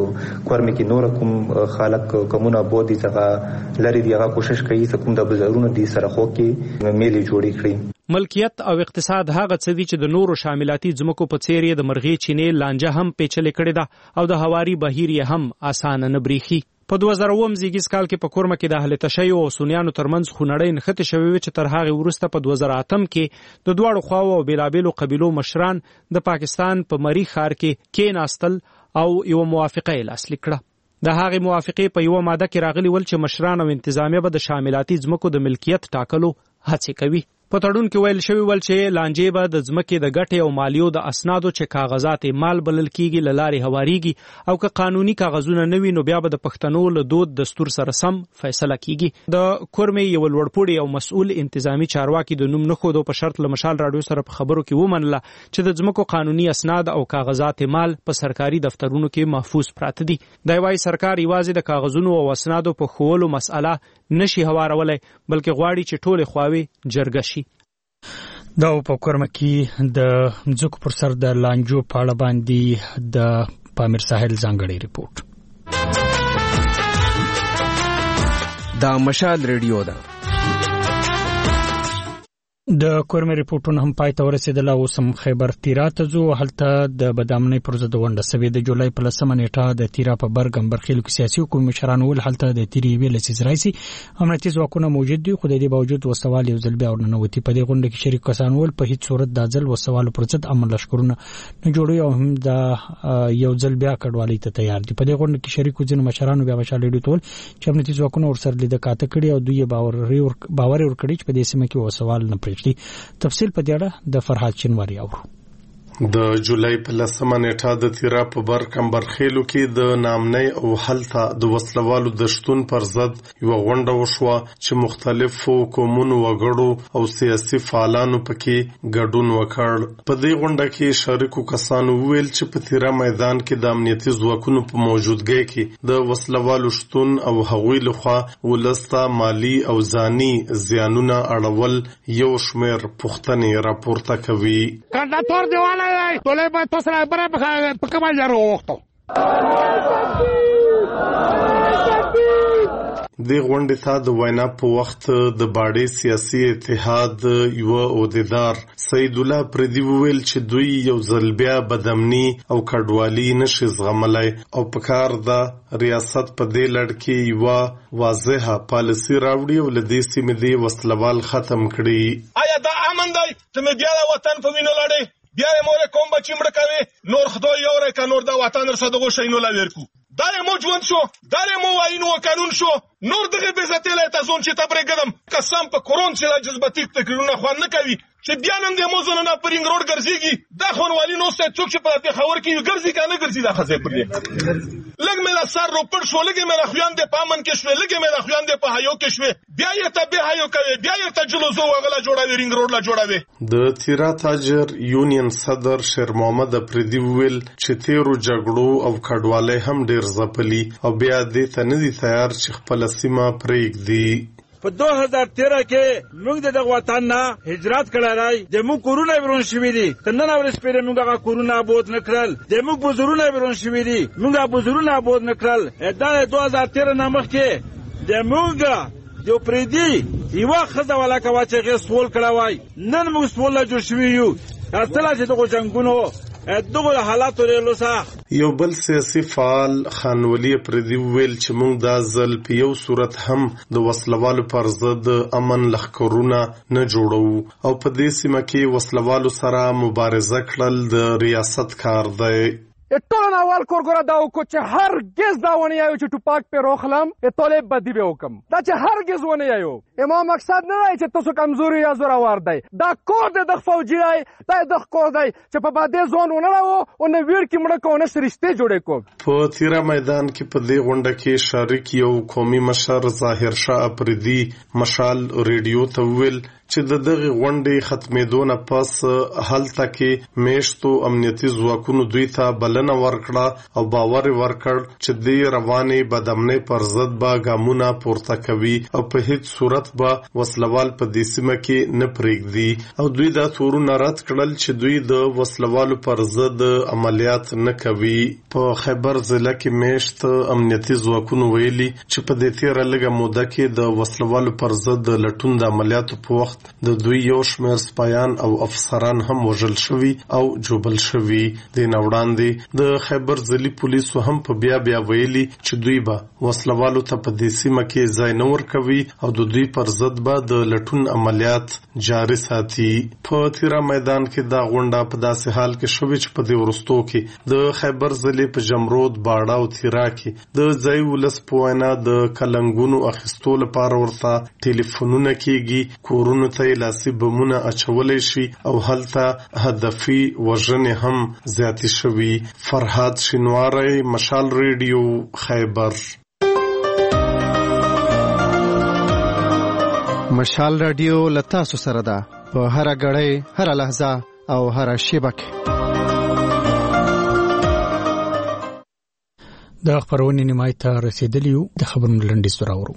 کورمه کې نور کوم خلک کومونه بودي څنګه لري دی هغه کوشش کوي چې کوم د بازارونو دي سره خو کې میلي جوړې کړي. ملکیت او اقتصاد هغه څه دي چې د نورو شاملاتي ځمکو په څیر یې د مرغې چینې لانجه هم پیچلې کړې ده او د هواري بهیر یې هم اسانه نه بریښي. په دوه زره اووم زیږیز کال کې په کورمه کې د اهل تشیع او سنیانو ترمنځ خونړۍ نښتې شوې چې تر هغه وروسته په دوه زره اتم کې د دواړو خواو او بیلابیلو قبیلو مشران د پاکستان په مری ښار کې کېناستل او یو موافقه یې لاسلیک کړه. د هغې موافقې په یوه ماده کې راغلي ول چې مشران او انتظامیه به د شاملاتي ځمکو د ملکیت ټاکلو هڅې کوي. په تړون کې ویل شوی ول چې لانجې به د ځمکې د ګټې او مالیو د اسنادو چې کاغذات مال بلل کیږي له لارې هواریږي او که قانوني کاغذونه نه وي نو بیا به د پښتنو له دود دستور سره سم فیصله کیږي. د کورمې یو لوړپوړي او مسؤل انتظامی چارواکي د نوم نه خودو په شرط له مشال راډیو سره په خبرو کې ومنله چې د ځمکو قانوني اسناد او کاغذات مال په سرکاري دفترونو کې محفوظ پراته دي. دا وايي سرکار یوازې د کاغذونو او اسنادو په خولو مسأله نشي هوارولای بلکې غواړي چې ټول خواوي جرګه شي. دا په کورمه کې د مځکو پر سر د لانجو په اړه باندې د پامیر ساحل ځانګړی ریپورت. دا مشال ریډیو ده. د کورمه ریپورتونو هم پای ته ورسېدل او سم خیبر تیرا ته ځو. هلته د بدامنۍ پر ضد غونډه سوي د جولای په لسمه نیټه د تیرا په برګم برخیلو کې سیاسي حکومت مشران ول هلته د تیری ویل چې رئیسي امنیتي ځواکونه موجود دي خو د دې باوجود وسوال یو ځل بیا ورننوتی. په دې غونډه کې شریک کسان ول په هیڅ صورت د ځل وسوال پر ضد عمل لشکرونه نه جوړوي او هم د یو ځل بیا کډوالۍ ته تیار دي. په دې غونډه کې شریک ځینو مشرانو بیا مشال لیدل تول چې امنیتي ځواکونه ورسره لید کاته کړي او دوی باور باور ورکړي چې په دې سیمه کې وسوال نه پرېږدي. تفصیل په دې اړه د فرحات چنواری اورو. د جولای په لسمه نیټه د تیرا په برکم برخیلو کې د نامنۍ او هلته د وسلوالو د شتون پر ضد یو غونډه وشوه چې مختلفو قومونو وګړو او سیاسي فعالانو پکې ګډون وکړ. په دې غونډه کې شریکو کسانو ویل چې په تیرا میدان کې د امنیتي ځواکونو په موجودګۍ کې د وسلوالو شتون او هغوی لخوا ولسته مالی او ځاني زیانونه اړول یو شمېر پوښتنې راپورته کوي. کانداتور دیواله ټولې به تاسو را بره په کومه جارو وختو د غونډې ته د وینا په وخت د باډي سیاسي اتحاد یو عہدیدار سید الله پردي ویل چې دوی یو ځل بیا بدامني او کډوالي نشي زغملای او په کار د ریاست په دې لړ کې یو واضحه پالیسي راوړي او لدې سیمې دی وسلوال ختم کړي. آیا دا امن دی ته مې بیا وطن په وینو لړې بیا یې مور کوم بچی مړ کوي نور خدای یو رای کا نور دا وطن رسا دغه شینو لا ورکو دا یې مو ژوند شو دا یې مو واینو قانون شو نور دغه به زته لا تاسو چې تبرې قدم قسم په کورون چې لا جذباتي تکرونه خو نه کوي چې بیا نن د مو زنه نه پرینګ روډ ګرځيږي دا خونوالي نو ست څوک چې په دې خبر کې ګرځي کنه ګرځي دا خزه پر دې لګ مې لا سر رو پر شو لګ مې لا خوان دې پامن کې شو لګ مې لا خوان دې په هيو کې شو بیا یې ته به هيو کوي بیا یې ته جلوزو وغلا جوړاوي رینګ روډ لا جوړاوي. د تیرا تاجر یونین صدر شیر محمد پردي ویل چې تیرو جګړو او کډوالۍ هم ډیر ځپلي او بیا دې ته نه دي تیار چې خپل سیمه پرېږدي. په دو هزار تیرہ کې موږ د دغه وطن نه هجرت کړی راي د موږ کورونه ورون شوي دي تر نن ورځې پورې موږ هغه کورونه آباد نه کړل د موږ بزرونه ورون شوي دي موږ هغه بزرونه آباد نه کړل. دا د دو هزار تیرہ نه مخکې د موږ یو پردي یوه ښځه ولاکه وه چې هغې سول کړی وای نن موږ سول لا جوړ شوي یو اصله چې دغو جنګونو دغه حالاتو لرلو سره. یو بل سیاسي فعال خانولی پردي ویل چې موږ دا ځل په یو صورت هم د وسلوالو پر ضد امن لښکرونه نه جوړو او په دې سیمه کې وسلوالو سره مبارزه کړل د ریاست کار دی. ټول اول کورګورا دا وکړو چې هرگز دا ونه یایو چې ټوپاک په روخلم ټول بدی به وکم دا چې هرگز ونه یایو اما مقصد نه دی چې تاسو کمزوري یا زورور دی دا کور د فوجي دی دا د کور دی چې په باندې ځون ونه راو او نه ویر کې مړه کو نه سرشته جوړې کو. په تیرا میدان کې په دې غونډه کې شریک یو قومي مشر ظاهر شاه پردي مشال ریډیو ته ویل چې د دغه غونډې ختمېدو نه پس هلته کې میشتو امنیتي ځواکونو دوی ته بلنه ورکړه او باور ورکړ چې دې روانې بدامنۍ پر ضد به ګامونه پورته کوي او په هیڅ صورت به وسلوال په دې سیمه کې نه پرېږدي او دوی دا تورونه رد کړل چې دوی د وسلوالو پر ضد عملیات نه کوي. په خیبر ضلع کې میشت امنیتي ځواکونو ویلي چې په دې تیره لږه موده کې د وسلوالو پر ضد لټون د عملیاتو په وخت د دوی یو شمېر سپایان او افسران هم وژل شوي او جوبل شوي. د نه وړاندې د خیبر ځلي پولیسو هم په بیا بیا ویلي چې دوی به وسلوالو ته په دې سیمه کې ځای نه ورکوي او د دوی پر ضد به د لټون عملیات جاري ساتي. په تیرا میدان کې دا غونډه په داسې حال کې شوې چې په دې وروستو کې د خیبر ځلي په جمرود باړه او تیرا کې د ځای ولس په وینا د کلنګونو اخیستو لپاره ورته ټلیفونونه کېږي، کورونو ته لاسي بمونه اچولی شي او هلته هدفي وژنې هم زیاتې شوي. فرهاد شینواری، مشال ریډیو، خیبر. مشال ریډیو له تاسو سره ده په هره غړۍ، هره لحظه او هره شیبه کې. د خبرونې نیمای ته رسیدلی یو. د خبرونو لنډیز راوړو.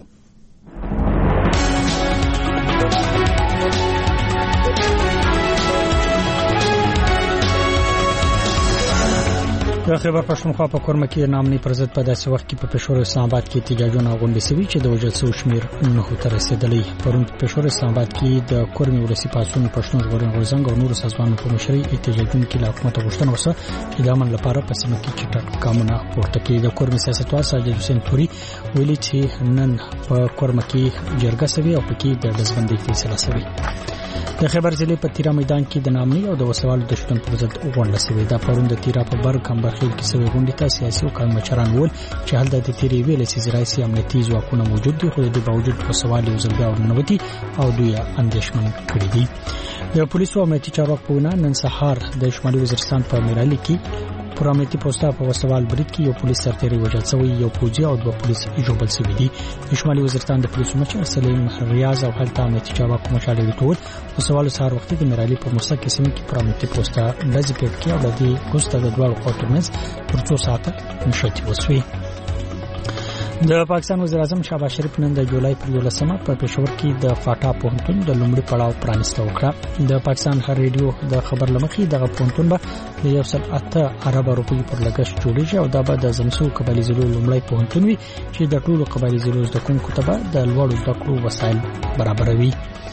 د خیبر پښتونخوا په کورمه کې نامني پر ضد په داسې وخت کې په پېښور اسلام آباد کې احتجاجونه غونډې شوي چې د وژل شوو شمېر نهو ته رسېدلی. پرون په پېښور اسلام آباد کې د کورمې ولسي پاڅون، پښتون ژغورنې غورځنګ او نورو سازمانونو په مشرۍ احتجاجونکو له حکومت غوښتنه وشوه چې د امن لپاره په سیمه کې چټک ګامونه پورته کړي. د کورمې سیاستوال ساجد حسین توري ویلي چې نن په کورمه کې جرګه شوې او پکې د ډزبندۍ فیصله شوې. د خیبر ضلع په تیرا میدان کې د نامني او د وسوالو د شتون پر ضد غونډه شوې. دا پرون د تیرا په بر کمبرخیل کې شوې غونډه ته سیاسي او قومي مشران ول چې هلته د تیرې ویلې سیزرای سي امنیتي ځواکونه موجود دي، خو د باوجود وسوالو وزلګا او نوتی او دوی اندیشمن کړي دي. د پولیسو امنیتي چارواکو په نن سهار د شمالي وزیرستان په میرالي کې پر امنیتي پوسټه په وسوال برید کې یو پولیس سرتیری وژل شوی، یو پوځي او دوه پولیس ژوبل شوي دي. د شمالي وزیرستان د پولیسو مشر سلیم ریاض او هلته امنیتي چارواکو مشالې ټول وسوال سهار وخت د میرالي په موسسه کې سیمه کې پر امنیتي پوسټه ډزې پیټ کې او د دې پوسټه د دوه خواو ترمنځ تر څو ساعته نشټي وسوي. د پاکستان وزیر اعظم شهباز شریف نن د جولای پر یولسمه په پېښور کې د فاټا پوهنتون د لومړي پړاو پرانیسته وکړه. د پاکستان هر ریډیو د خبر لمخې دغه پوهنتون به د یو سل اته ارب روپۍ پر لګښت جوړیږي او دا به د زمسو قبایلي ضلعو لومړی پوهنتون وي چې د ټولو قبایلي ضلعو زده کوونکو ته به د لوړو زده کړو وسایل برابروي.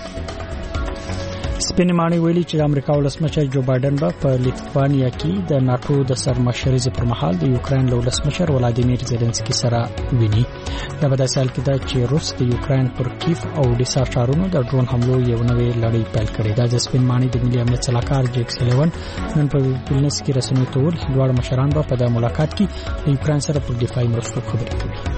سپینې ماڼۍ ویلي چې د امریکا ولسمشر جو بایدن به په لیتوانیا کې د ناتو د سرمشرۍ پر مهال د یوکرين له ولسمشر ولادیمیر زيلنسکي سره ویني. دا به د سال کې دا چې روس د یوکرين پر کیف او ډیسار ښارونو د ډرون حملو یو نوې لړۍ پیل کړې ده. د سپین ماڼۍ د ملي امنیت صلاحکار جیک سلیون نن په ویلنس کې رسنیو ته ویل دوه مشران به په د ملاقات کې د یوکرين سره پر دفاعي مرستو خبرې کوي.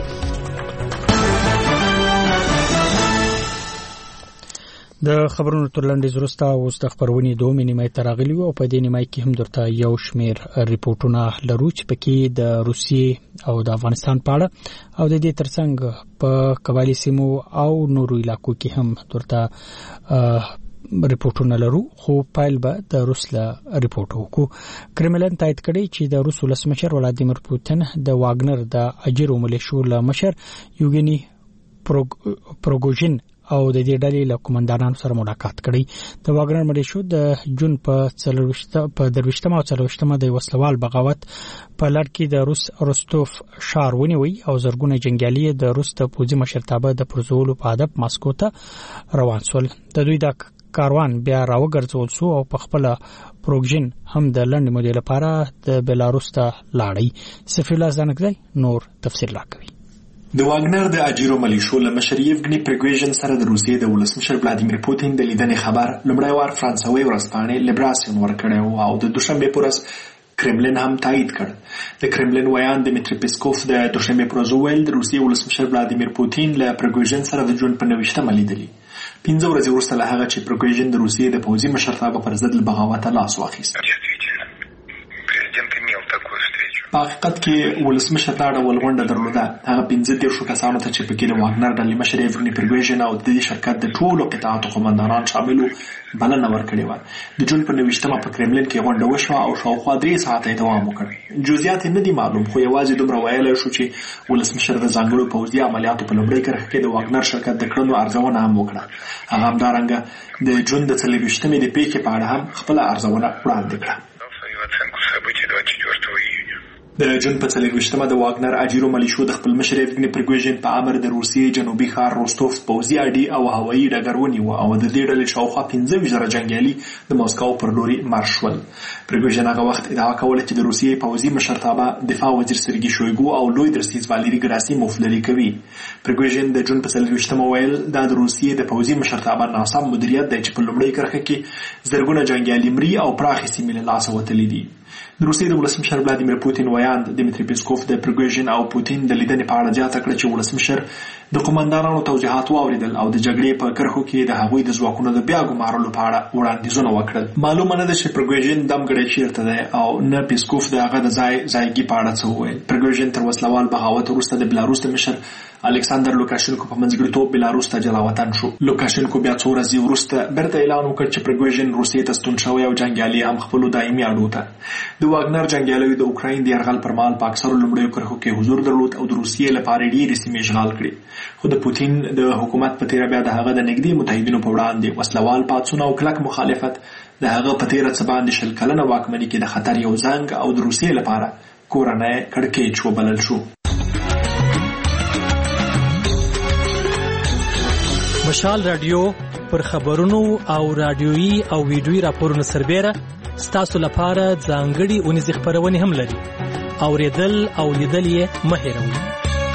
د خبرونو تر لنډیز وروسته اوس د خبرونې دوه نیمه تراغلی او په دې نیمه کې هم درته یو شمیر ریپورتونه لرو چې پکې د روسیې او د افغانستان په اړه او د دې ترڅنګ په قبایلی سیمو او نورو علاقو کې هم درته ریپورتونه لرو. خو پایل به د روس له ریپورت وکړو. کرملن تایید کړی چې د روس ولسمشر ولادیمیر پوتین د واګنر د اجرو ملیشو له مشر یوګنی پروګوژن او د دې ډلې له قومندانانو سره ملاقات کړي. د واګنر ملیشو د جون په څلورويشته په درويشتمه او څلورويشتمه د وسلوال بغاوت په لړ کې د روس روستوف ښار ونیوي او زرګونه جنگیالي د روس د پوځي مشرتابه د پرزولو په هدف ماسکو ته روان شول. د دوی د کاروان بیا راوګرځول شو او په خپل پروګژن هم د لنډ مودې لپاره د بلاروس ته لاړی. سفیر الله ځانګړی نور تفصیل راکوي. د واګنر د اجیرو ملیشو له مشر یوګنی پریګوژن سره د روسیې د ولسمشر ولادیمیر پوتین د لیدنې خبر لومړی وار فرانسوي ورځپاڼې لیبراسیون ورکړی او د دوشنبه پر ورځ کرملن هم تایید کړ. د کرملن ویان دمیتری پیسکوف د دوشنبه پر ورځ ویل د روسیې ولسمشر ولادیمیر پوتین له پریګوژن سره د جون په نوښتمه لیدلی. پنځه ورځې وروسته له هغه چې پریګوژن د روسیې د پوځي مشرتابه پر ضد بغاوت لاس واخیست. په حقیقت کې ولسمشر دا ډول غونډه درلوده. هغه پنځه دیرشو کسانو ته چې پکې د واګنر ډلې مشر یوګنی پریګوژن او د دې شرکت د ټولو قطاعاتو قومندانان شامل وو بلنه ورکړې وه. د جون په نوښتمه په کرملن کې غونډه وشوه او شاوخوا درې ساعته دوام وکړ. جزئیات نه دي معلوم، خو یوازې دومره ویلی شو چې ولسمشر د ځانګړو پوځي عملیاتو په لومړۍ کرښه کې د واګنر شرکت د کړنو ارزونه هم وکړه. هغه همدارنګه د جون د څلورویشتمې د پیښې په اړه هم خپله ارزونه وړاندې کړه. د جون په څلرویشتمه د واګنر اجیرو ملیشو د خپل مشر یevgeny prigozhin په امر د روسیې جنوبي ښار روستوف پوځي اډې او هوایي ډګر ونیو او د دې ډلې شاوخوا پنځه ویشت زره جنګیالي د موسکو پر لوري مارش شول. prigozhin هغه وخت ادعا کوله چې د روسیې پوځي مشرتابه دفاع وزیر سرګي شویګو او لوی درستیز واليری ګراسیموف لري کوي. prigozhin د جون په څلرویشتمه ویل دا د روسیې د پوځي مشرتابه ناسم مدیریت دی چې په لومړۍ کرښه کې زرګونه جنګیالي مري او پراخې سیمې له لاسه وتلي دي. د روسیې د ولسمشر ولادیمیر پوتین ویاند دیمیتری پیسکوف د prigozhin او پوتین د لیدنې په اړه زیاته کړه چې ولسمشر د قومندانانو توجیهات واوریدل او د جګړې په کرښو کې د هغوی د ځواکونو د بیا ګمارلو په اړه وړاندیزونه وکړل. معلومه نه ده چې prigozhin دمګړی چیرته دی او نه پیسکوف د هغه د ځای ځایګي په اړه څه وویل. prigozhin تر وسلوال بغاوت وروسته د بلاروس د مشر الکساندر لوکاشنکو په منځګړیتوب بلاروس ته جلا وطن شو. لوکاشنکو بیا څو ورځې وروسته بیرته اعلان وکړ چې prigozhin روسیې ته ستون شوی او جنګیالي هم خپلو دایمي اډو ته د واګنر جنګیالیو د اوکراین د یرغل پر مهال په اکثرو لومړیو کرښو کې حضور درلود او د روسیې لپاره ډېرې سیمې اشغال کړې. خو د پوتین د حکومت په تیره بیا د هغه د نږدې متحدینو په وړاندې وسلوال پاڅون او کلک مخالفت د هغه په تیره څه باندې شل کلنه واکمني کې د خطر یو زنګ او د روسیې لپاره کورنی کړکېچ وبلل شو. مشال رادیو پر خبرونو او رادیویي او ویډیویي راپورونو سربېره ستاسو لپاره ځانګړي اونیزې خپرونې هم لري. اوریدل او لیدل یې مه هېروئ.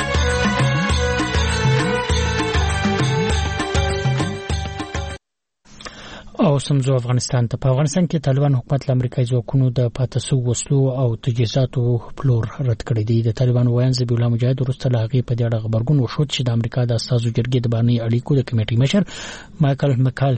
او سمزو افغانستان ته. په افغانستان کې طالبان حکومت له امریکایي ځواکونو د پاتې شوو وسلو او تجهیزاتو پلور رد کړی دی. د طالبانو ویاند ذبیح الله مجاهد وروسته له هغې په دې اړه غبرګون وښود چې د امریکا د استازو جرګې د بهرنیو اړیکو د کمیټې مشر مایکل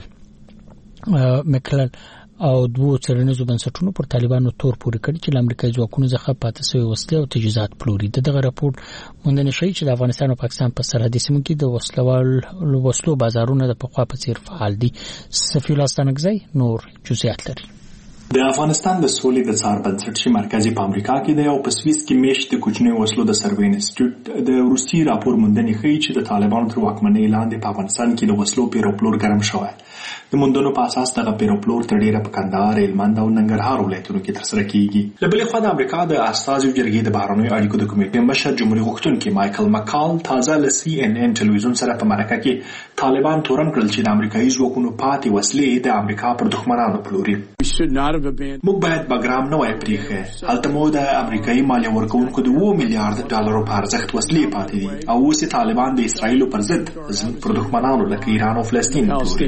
مکال مکلل او دوه څېړنیزو بنسټونو پر طالبانو تور پورې کړی چې له امریکایي ځواکونو څخه پاتې شوي وسلې او تجهیزات پلوري. د دغه راپور موندنې ښیي چې د افغانستان او پاکستان په سرحدي سیمو کې د وسلوال وسلو بازارونه د پخوا په څېر فعال دي. صفي الله ستانکزی نور جزئیات لري. د افغانستان د سولې د څار بنسټ چې مرکزي په امریکا کې دی او په سویس کې میشت د کوچنیو وسلو د سروې انسټیټیوټ د روسي راپور موندنې ښیي چې د طالبانو تر واکمنۍ لاندې په افغانستان کې د وسلو پیرو پلور ګرم شوی. د موندنو په اساس دغه پیرو پلور تر ډیره په کندهار، هلمند او ننګرهار ولایتونو کې ترسره کیږي. له بلې خوا د امریکا د استازو جرګې د بهرنیو اړیکو د کمیټې مشر جمهوریت غوښتونکي مایکل مکال تازه له سی ان ان ټلویزیون سره په مرکه کې طالبان تورن کړل چې د امریکایي ځواکونو پاتې وسلې د امریکا پر دښمنانو پلوري. موږ باید بګرام نه وای پریښی. هلته مو د امریکایي مالیه ورکوونکو د اووه میلیارډ ډالرو په ارزښت وسلې پاتې دي او اوس یې طالبان د اسرایلو پر ضد زموږ پر دښمنانو لکه ایران او فلسطین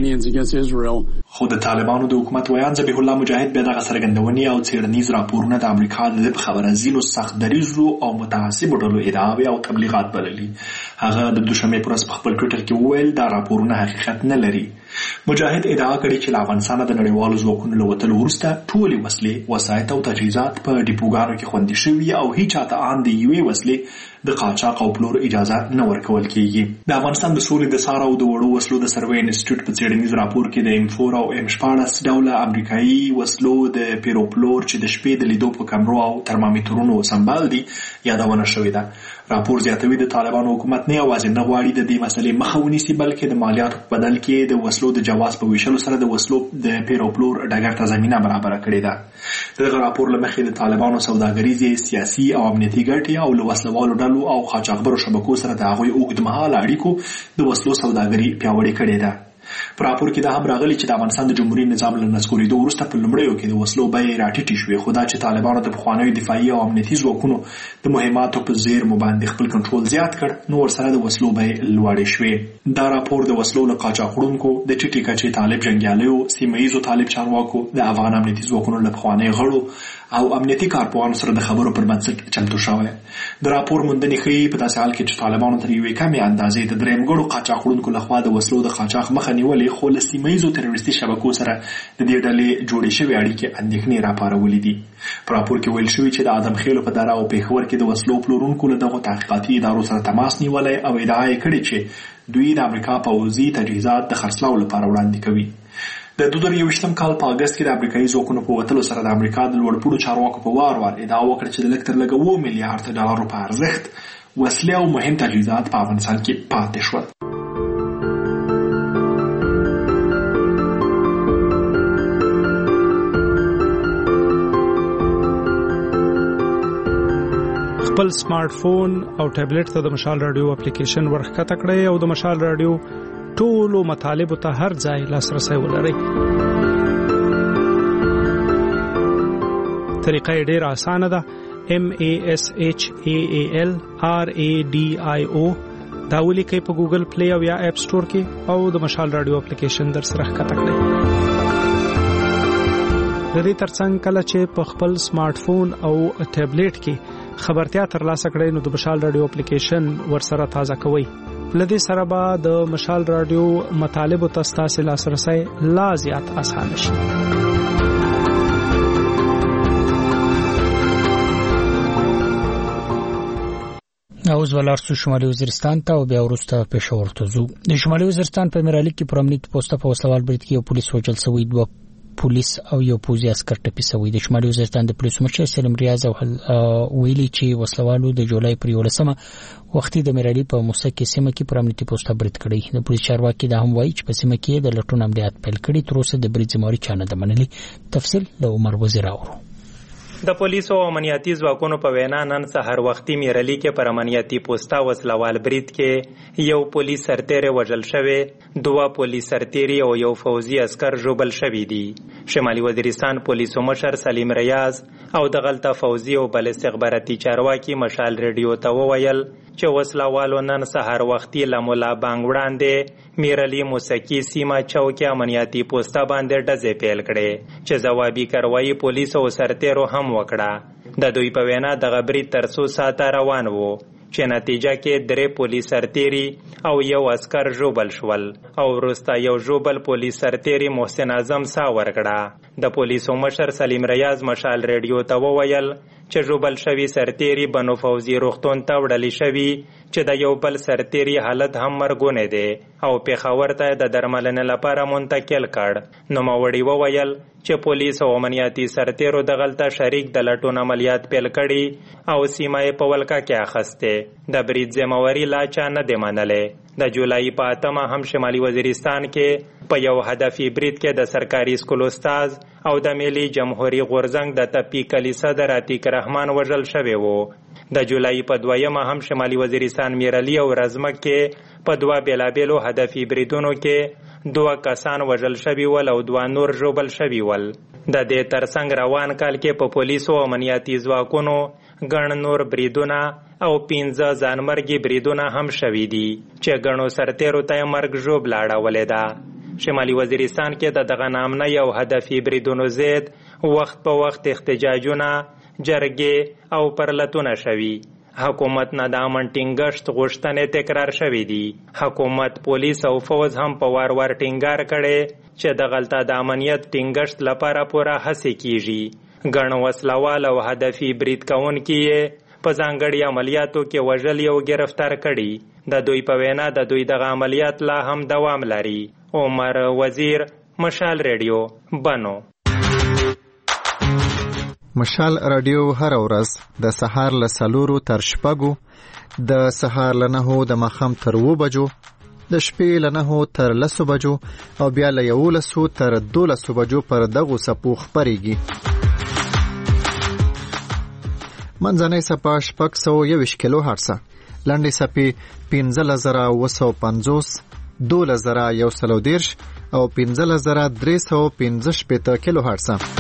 پلوري. خو د طالبانو د حکومت ویاند ذبیح الله مجاهد بیا دغه څرګندونې او څېړنیز راپورونه د امریکا د خبره ځینو سخت دریځو او متعصبو ډلو ادعاوې او تبلیغات بللي. هغه د دوشنبې په ورځ په خپل ټویټر کې وویل دا راپورونه حقیقت نه لري. مجاهد ادعا کړې چې له افغانستانه د نړیوالو ځواکونو له وتلو وروسته ټولې وسلې، وسایط او تجهیزات په ډیپوګانو کې خوندي شوي او هیچا ته ان د یوې وسلې د قاچاق او پلور اجازه نه ورکول کیږي. د افغانستان د سولې د څار او د وړو وسلو د سروې انسټیټیوټ په څېړنیز راپور کې د ام فور او ام شپاړس ډوله امریکایي وسلو د پیرو پلور چې د شپې د لیدو په کمرو او ترمامیټرونو سمبال دي یادونه شوې ده. راپور زیاتوي د طالبانو حکومت نه یوازې نه غواړي د دې مسلې مخه ونیسي بلکې د مالیاتو په بدل کې د وسلو د جواز په ویشلو سره د وسلو د پیرو پلور ډګر ته زمینه برابره کړې ده. دغه راپور له مخې د طالبانو سوداګریزې، سیاسي او امنیتي ګټې او له وسلوالو ډلو او قاچاقبرو شبکو سره د هغوی اوږدمهاله اړیکو د وسلو سوداګري پیاوړې کړې ده. په راپور کې دا هم راغلي چې د افغانستان د جمهوریت نظام له نسکورېدو وروسته په لومړیو کې د وسلو بیې راټیټې شوې، خو دا چې طالبانو د پخوانیو دفاعي او امنیتي ځواکونو د مهماتو په زیرمو باندې خپل کنټرول زیات کړ نو ورسره د وسلو بیې لوړې شوې. دا راپور د وسلو له قاچاق وړونکو، د ټیټې کچې طالب جنګیالیو، سیمه ییزو طالب چارواکو، د افغان امنیتي ځواکونو له پخوانیو غړو او امنیتي کارپوهانو سره د خبرو پر بنسټ چمتو شوی. د راپور موندنې ښیي په داسې حال کې چې طالبانو تر یوې کمې اندازې د درېیمګړو قاچاق وړونکو لخوا د وسلو د قاچاق مخه نیولې، خو له سیمه ییزو تروریستي شبکو سره د دې ډلې جوړې شوې اړیکې اندېښنې راپارولې دي. په راپور کې ویل شوي چې د ادم خیلو په دره او پېښور کې د وسلو پلورونکو له دغو تحقیقاتي ادارو سره تماس نیولی او ادعا یې کړې چې دوی د امریکا پوځي تجهیزات د خرڅلاو لپاره وړاندې کوي. د دوه زره یوویشتم کال په اګست کې د امریکایي ځواکونو په وتلو سره د امریکا د لوړپوړو چارواکو په وار وار ادعا وکړه چې د لږ تر لږه اووه میلیارډ ډالرو په ارزښت وسلې او مهم تجهیزات په افغانستان کې پاتې شول. خپل سمارټ فون او ټابلیټ ته د مشال رادیو اپلیکیشن ورخکته کړئ او د مشال رادیو ټولو مطالبو ته هر ځای لاسرسی ولرئ. طریقه یې ډېره اسانه ده. M A S H A A L R A D I O دا ولیکئ په ګوګل پلی او یا اپ سٹور کې او د مشال رادیو اپلیکیشن در سره ښکته کړئ. د دې ترڅنګ کله چې په خپل سمارټ فون او ټابلیټ کې خبرتیا ترلاسه کړئ نو د مشال رادیو اپلیکیشن ورسره تازه کوئ. لدې سره به د مشال رادیو مطالبو ته ستاسو لاسرسی لا زیات اسانه شي. اوس ولارسو شمالي وزیرستان ته او بیا وروسته پېښور ته ځو. د شمالي وزیرستان په میرالي کې پر امنیتي پوسټه په وسلوال برید کې یو پولیس وژل شوی، دوه پولیس او یو پوځي عسکر ټپي شوی. د شمالي وزیرستان د پولیسو مشر سلیم ریاض او ویلي چې وسلوالو د جولای پر یولسمه وختي د میرالي په موسکي سیمه کې پر امنیتي پوسټه برید کړی. د پولیس چارواکي دا هم وایي چې په سیمه کې د لټون عملیات پیل کړي، تر اوسه د برید ذمہواري چا نه ده منلې. تفصیل له عمر وزیر اورو. د پولیسو او امنیتي ځواکونو په وینا نن سحر وختي میرالي کې پر امنیتي پوسټه وسلوال برید کې یو پولیس سرتیری وژل شوی، دوه پولیس سرتیری او یو فوزي عسكر ژوبل شوی دي. شمالي وزیرستان پولیسو مشر سلیم ریاض او د غلطه فوزي او بل استخباراتي چارواکي مشال ریډیو ته وویل چې وسلوالو نن سحر وختي لمولا بانګ وړاندې میرالي موسکی سیمه چوکي امنیتي پوسټه باندې ډزې پیل کړې چې ځوابي کاروایی پولیسو او سرتیرو هم وکړه. د دوی په وینا دغه برید تر څو ساعته روان وو چې نتیجه کې درې پولیس سرتیری او یو عسكر ژوبل شول او وروسته یو ژوبل پولیس سرتیری محسن اعظم سا ورکړه. د پولیسو مشر سلیم ریاض مشال ریډیو ته وویل چې ژوبل شوی سرتیری بنو فوزي روغتون ته وړل شوی چې د یو بل سرتیری حالت هم مرګونه دی او پېښور ته د درملنې لپاره منتقل کړ. نوموړي وویل چې پولیس او امنیتي سرتیرو د غلطه شریک د لټون عملیات پیل کړي او سیمه یې په ولکه کې اخسته. د برید ذمہواري لا چا نه دی منلې. د جولای په اتمه هم شمالي وزیرستان کې په یو هدفي برید کې د سرکاري سکول استاد او د ملي جمهوریت غورزنګ د تپی کلیسا د راتیک رحمان وژل شوی وو. د جولای په دویمه هم شمالي وزیرستان میرالي او رزمک کې په دوه بیلابیلو هدفي بریدونو کې دوه کسان وژل شوی ول او دوه نور ژوبل شوی ول. د دې ترڅنګ روان کال کې په پولیسو او امنیتي ځواکونو ګڼ نور بریدونه او پنځه ځانمرګي بریدونه هم شوي دي چې ګڼو سرتیرو ته مرګ ژوبله اړولې ده. شمالي وزیرستان کې د دغه نامنه یو هدفي بریدونو ضد وخت په وخت احتجاجونه، جرګې او پرلتونه شوي. حکومت نه د امن ټینګښت غوښتنې تکرار شوي دي. حکومت، پولیس او فوز هم په وار وار ټینګار کړي چې د غلطه د امنیت ټینګښت لپاره پوره هڅې کیږي. ګڼ وسلوال او هدفي برید کوونکي یې په ځانګړي عملیاتو کې وژل او گرفتار کړي. د دوی په وینا د دوی دغه عملیات لا هم دوام لري. عمر وزیر، مشال ریډیو، بنو. مشال رادیو هر ورځ د سهار له څلورو تر شپږو، د سهار له نهو د ماښام تر اوو بجو، د شپې له نهو تر لسو بجو او بیا له یولسو تر دولسو بجو پر دغو څپو خپرېږي. منځنۍ څپه شپږ سوه یوویشت کیلو هرڅه، لنډې څپې پنځلس زره اوه سوه پنځوس، دولس زره یو سل او دېرش او پنځلس زره درې سوه پنځه شپېته کیلو هرڅه.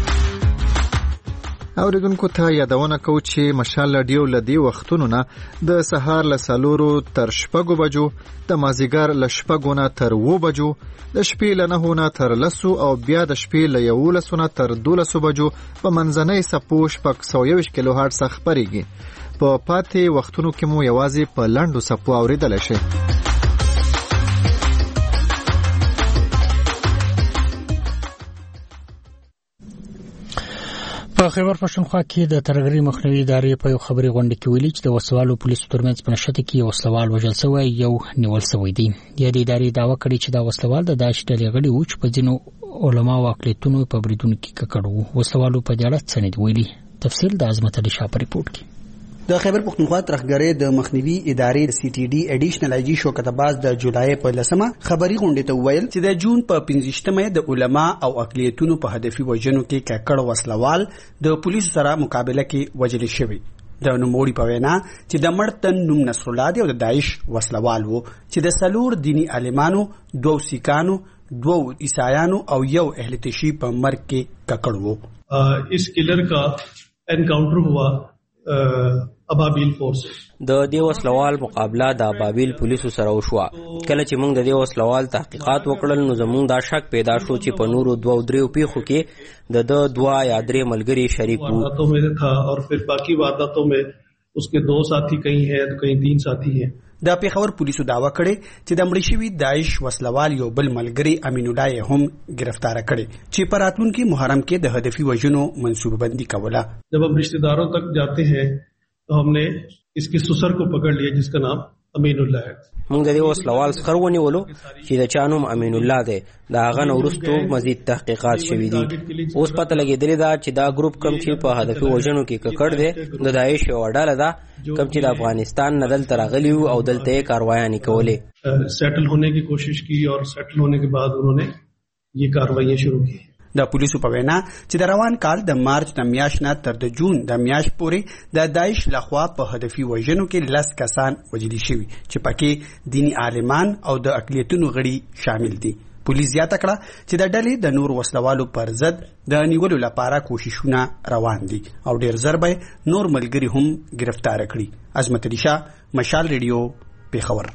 اوریدونکو ته یادونه کوو چې مشال رادیو له دې وختونو نه د سهار له څلورو تر شپږو بجو، د مازدیګر له شپږو نه تر اوو بجو، د شپې له نهو نه تر لسو او بیا د شپې له یولسو نه تر دولسو بجو په منځنۍ څپو شپږ سوه یوویشت کیلو هرڅه خپرېږي. په پاتې وختونو کې مو یوازې په لنډو څپو اورېدلی شئ. په خیبر پښتونخوا کې د ترهګرۍ مخنیوي ادارې په یو خبري غونډه کې ویلي چې د وسوالو پولیسو ترمنځ په نښته کې یو وسلوال وژل شوی، یو نیول شوی دی. یا د ادارې دعوه کړې چې دا وسلوال د داعش ډلې غړي وو چې په ځینو علما او اقلیتونو په بریدونو کې ککړ وو. وسلوالو په دې اړه څه نه دی ویلي. تفصیل د عظمت علي شاه په ریپورت کې. د خیبر پښتونخوا ترهګرۍ د مخنیوي ادارې سی ټي ډي اډیشنل آی جی شوکت عباس د جولای په لسمه خبري غونډه ته ویل چې د جون په پنځشتمه د علما او اقلیتونو په هدفي وژنو کې ککړ وسلوال د پولیسو سره مقابله کې وژل شوی. د نوموړي په وینا چې د مړتن نوم نصر الله دی او د داعش وسلوال وو چې د سلور دینی عالمانو دوو سیکانو دوو عیسایانو او یو اهل تشیع په مرګ کې ککړ وو. اس کلر کا انکاؤنٹر ہوا ابابیل فورس. د دې وسلوال مقابله د ابابیل پولیسو سره وشوه. کله چې موږ د دې وسلوال تحقیقات وکړل نو زموږ دا شک پیدا شو چې په نورو دوه دریو پیښو کې د د دوه یا درې ملګري شریک وو. وارداتوں میں تھا اور پھر باقی وارداتوں میں اس کے دو ساتھی کہیں ہیں تو کہیں تین ساتھی ہیں. د پیښور پولیسو دعوا کړې چې د مړ شوي داعش وسلوال یو بل ملګری امین الله هم گرفتار کړي چې په راتلونکي محرم کې د هدفي وژنو منصوبه بندي کوله. جب ہم رشتہ داروں تک جاتے ہیں تو ہم نے اس کے سسر کو پکڑ لیا جس کا نام امین الله ہے. موږ د دې وسلوال څخه ونیولو چې د چا نوم امین الله دی. د هغه نه وروسته مزید تحقیقات شوي دي. اوس پته لګېدلې ده چې دا ګروپ کم چې په هدفي وژنو کې ککړ دی د داعش یوه ډله ده کم چې د افغانستان نه دلته راغلي وو او دلته یې کاروایانې کولې. سیټل ہونے کی کوشش کی اور سیټل ہونے کے بعد انہوں نے یہ کاروائیاں شروع کی. د پولیسو په وینا چې د روان کال د مارچ د میاشت نه تر د جون د میاشت پورې د داعش لخوا په هدفي وژنو کې لس کسان وژل شوي چې پکې دینی عالمان او د اقلیتونو غړي شامل دي. پولیس زیاته کړه چې د ډلې د نور وسلوالو پر ضد د نیولو لپاره کوششونه روان دي او ډیر ژر به نور ملګري هم گرفتار کړي. عظمت علي شاه، مشال ریډیو، پیښور.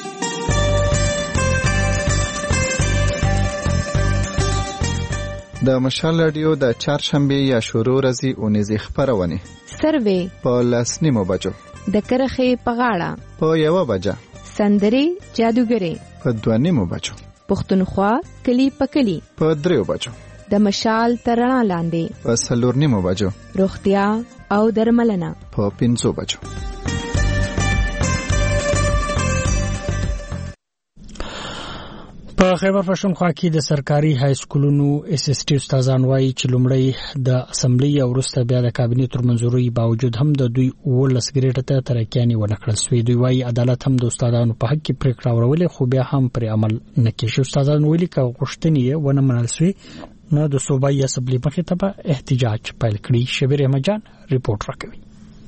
د مشال رادیو د چهارشنبه یا شروع ورځې اونیزې خبرونه سروې په لاس نیمو بجو د کرخې په غاړه په یو بجه سندرې جادوګرې په دوه نیمو بجو پښتونخوا کلی په کلی په دریو بجو د مشال ترڼا لاندې په څلور نیمو بجو روغتیا او درملنه په پنځو بجو. په خیبر پښتونخوا کې د سرکاري های سکولونو اس اس ټي استادان وایي چې لومړی د اسمبلی او وروسته بیا د کابینې تر منځوري باوجود هم د دوی ولس ګریډ ته ترکیاني ونکړل سوی. دوی وایي عدالت هم د استادانو په حق کې پریکړه ورولې خو بیا هم پر عمل نه کیږي. استادان ویلي چې غوښتنې ونه منل سوی نو د صوبایي اسمبلی مخې ته احتجاج پیل کړي. شبیر احمد جان ریپورت راکوي.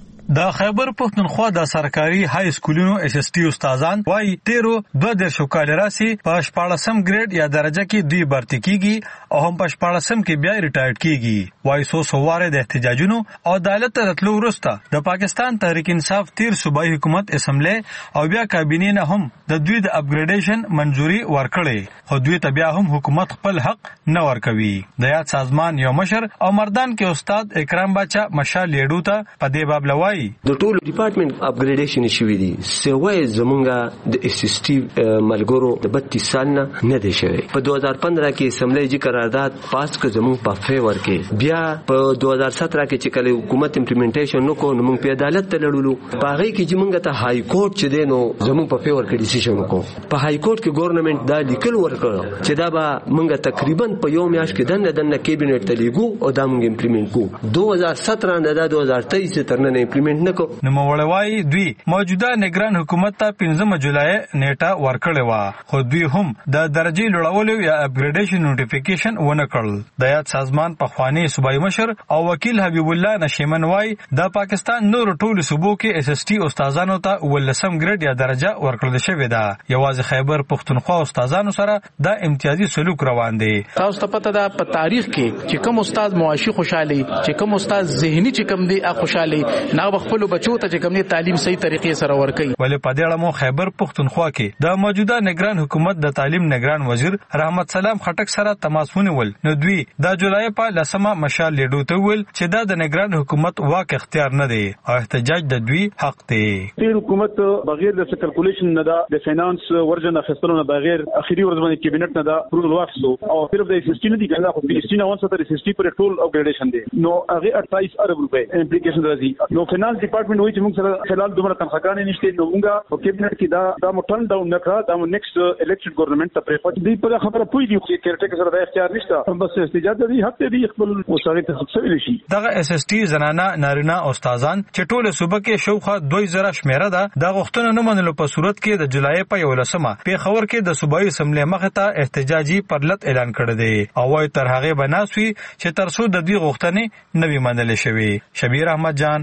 د خیبر پښتونخوا د سرکاري های سکولونو اس اس ټي استادان وايي تیرو دوه درشو کال راسي په شپاړسم ګریډ یا درجه کې دوی برتی کیږي او هم په شپاړسم کې بیا ریټایرډ کیږي. وايي سو سواره د احتجاجونو او عدالت راتلو وروسته د پاکستان تحریک انصاف تیر صوبایي حکومت اسمبلی او بیا کابینې نه هم د دوی د اپګریډیشن منځوري ورکړي خو دوی ته بیا هم حکومت خپل حق نه ورکوي. د یاد سازمان یو مشر او مردان کې استاد اکرام باچا مشال لیډو ته په دې باب لوي د ټول ډپارټمنټ اپګریډیشن شوی دی. سوای زمونږه د اس اس ټي ملګرو د بتیس سال نه نه دی شوی. په دوه هزار پندرہ کې اسمبلی جی قرارداد پاس کړ زمونږ په فیور کې. بیا په دوه هزار سترہ کې چې کله حکومت امپلیمنټیشن نکوه نو موږ په عدالت ته لړلو. په هغه کې چې موږ ته های کورټ چې دی نو زمونږ په فیور کې ډیسیژن وکړو. په های کورټ کې ګورنمنت دا لیکل ورکړ چې دا به موږ تقریبا په یو میاشت کې دنه دنه کابینټ ته لیګو او دا موږ امپلیمنټ کو. دوه هزار سترہ نه دا دوه هزار تیئیس تر نن امپلیمنټ نکو. نو مولوی دوی موجوده نگران حکومت ته پنځمه جولای نیټه ورکړې و خو دوی هم د درجه لوړولو یا اپګریډیشن نوټیفیکیشن ونه کړل. د یاد سازمان په خوانی صوبایي مشر او وکیل حبیب الله نشیمن وای د پاکستان نور ټولو صوبو کې اس اس ټي استادانو ته ولسم ګریډ یا درجه ورکړل شوې ده. یوازې خیبر پښتونخوا استادانو سره د امتیازي سلوک روان دی. تاسو ته پته ده په تاریخ کې چې کوم استاد معاشي خوشحالي چې کوم استاد ذهني چې کوم دی خوشحالي نه خپل بچو ته چې کوم نه تعلیم صحیح طریقې سره ورکړي. ولې په دې اړه مو خیبر پښتونخوا کې د موجوده نگران حکومت د تعلیم نگران وزیر رحمت سلام خټک سره تماس ونیول نو دوی د جولای په لسمه مشال لیډو ته ویل چې دا د نگران حکومت واک اختیار نه دی او احتجاج د دوی حق دی. تیر حکومت بغیر د کیلکولیشن نه د فینانس ورجن اخیستلو نه بغیر اخیری ورځ باندې کابینټ نه دا اپروval واخیستو او صرف د اس ټي نه دی کنه خو اس ټي نه وانس تر اس ټي پر ټول اپګریډیشن دی نو هغه اٹھائیس ارب روپے امپلیکیشن راځي. نو فینانس ډپارټمنټ وایي چې موږ سره فلال دومره تنخواګانې نشته نو موږ په کابینټ کې دا دا مټن ډاون نه کړه دا نیکسټ الیکټډ ګورنمنت ته پریفټ دی په خبره پوي دی چې کېرټیکر سره د اختیار نشته بس استجازه دی حق دی خپل وساري ته څه شي. دغه اس اس ټي زنانه نارینه استادان چې ټول صوبه کې شوخه دوه زره شمیره ده د غوښتنو نه منلو په صورت کې د جولای په یولسمه په خبر کې د صوبایي اسمبلی مخه ته احتجاجي پرلط اعلان کړی دی او وايي تر هغه بناسوي چې ترڅو د دې غوښتنې نوي منل شوي. شبیر احمد جان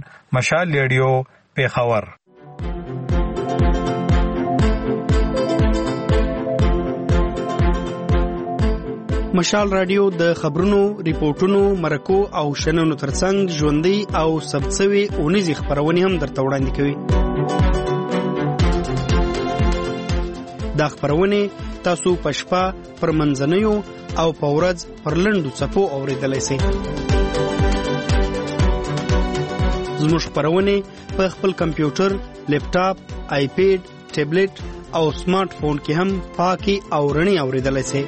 مشال ریډیو پیښور. مشال رادیو د خبرونو، ریپورتونو، مرکو او شننو ترڅنګ ژوندۍ او ثبتسوي اونیزې خبرونه هم درته وړاندې کوي. دا خبرونه تاسو په شپه، پر منځنیو او په ورځ پر لنډو څپو اورېدلی شئ. زموږ خبرونه په خپل کمپیوټر، لیپټاپ، آیپیډ، ټابلیټ او سمارټ فون کې هم پاکي او رڼې اورېدلی شئ.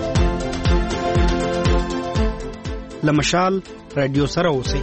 لمشال رادیو سره اوسئ.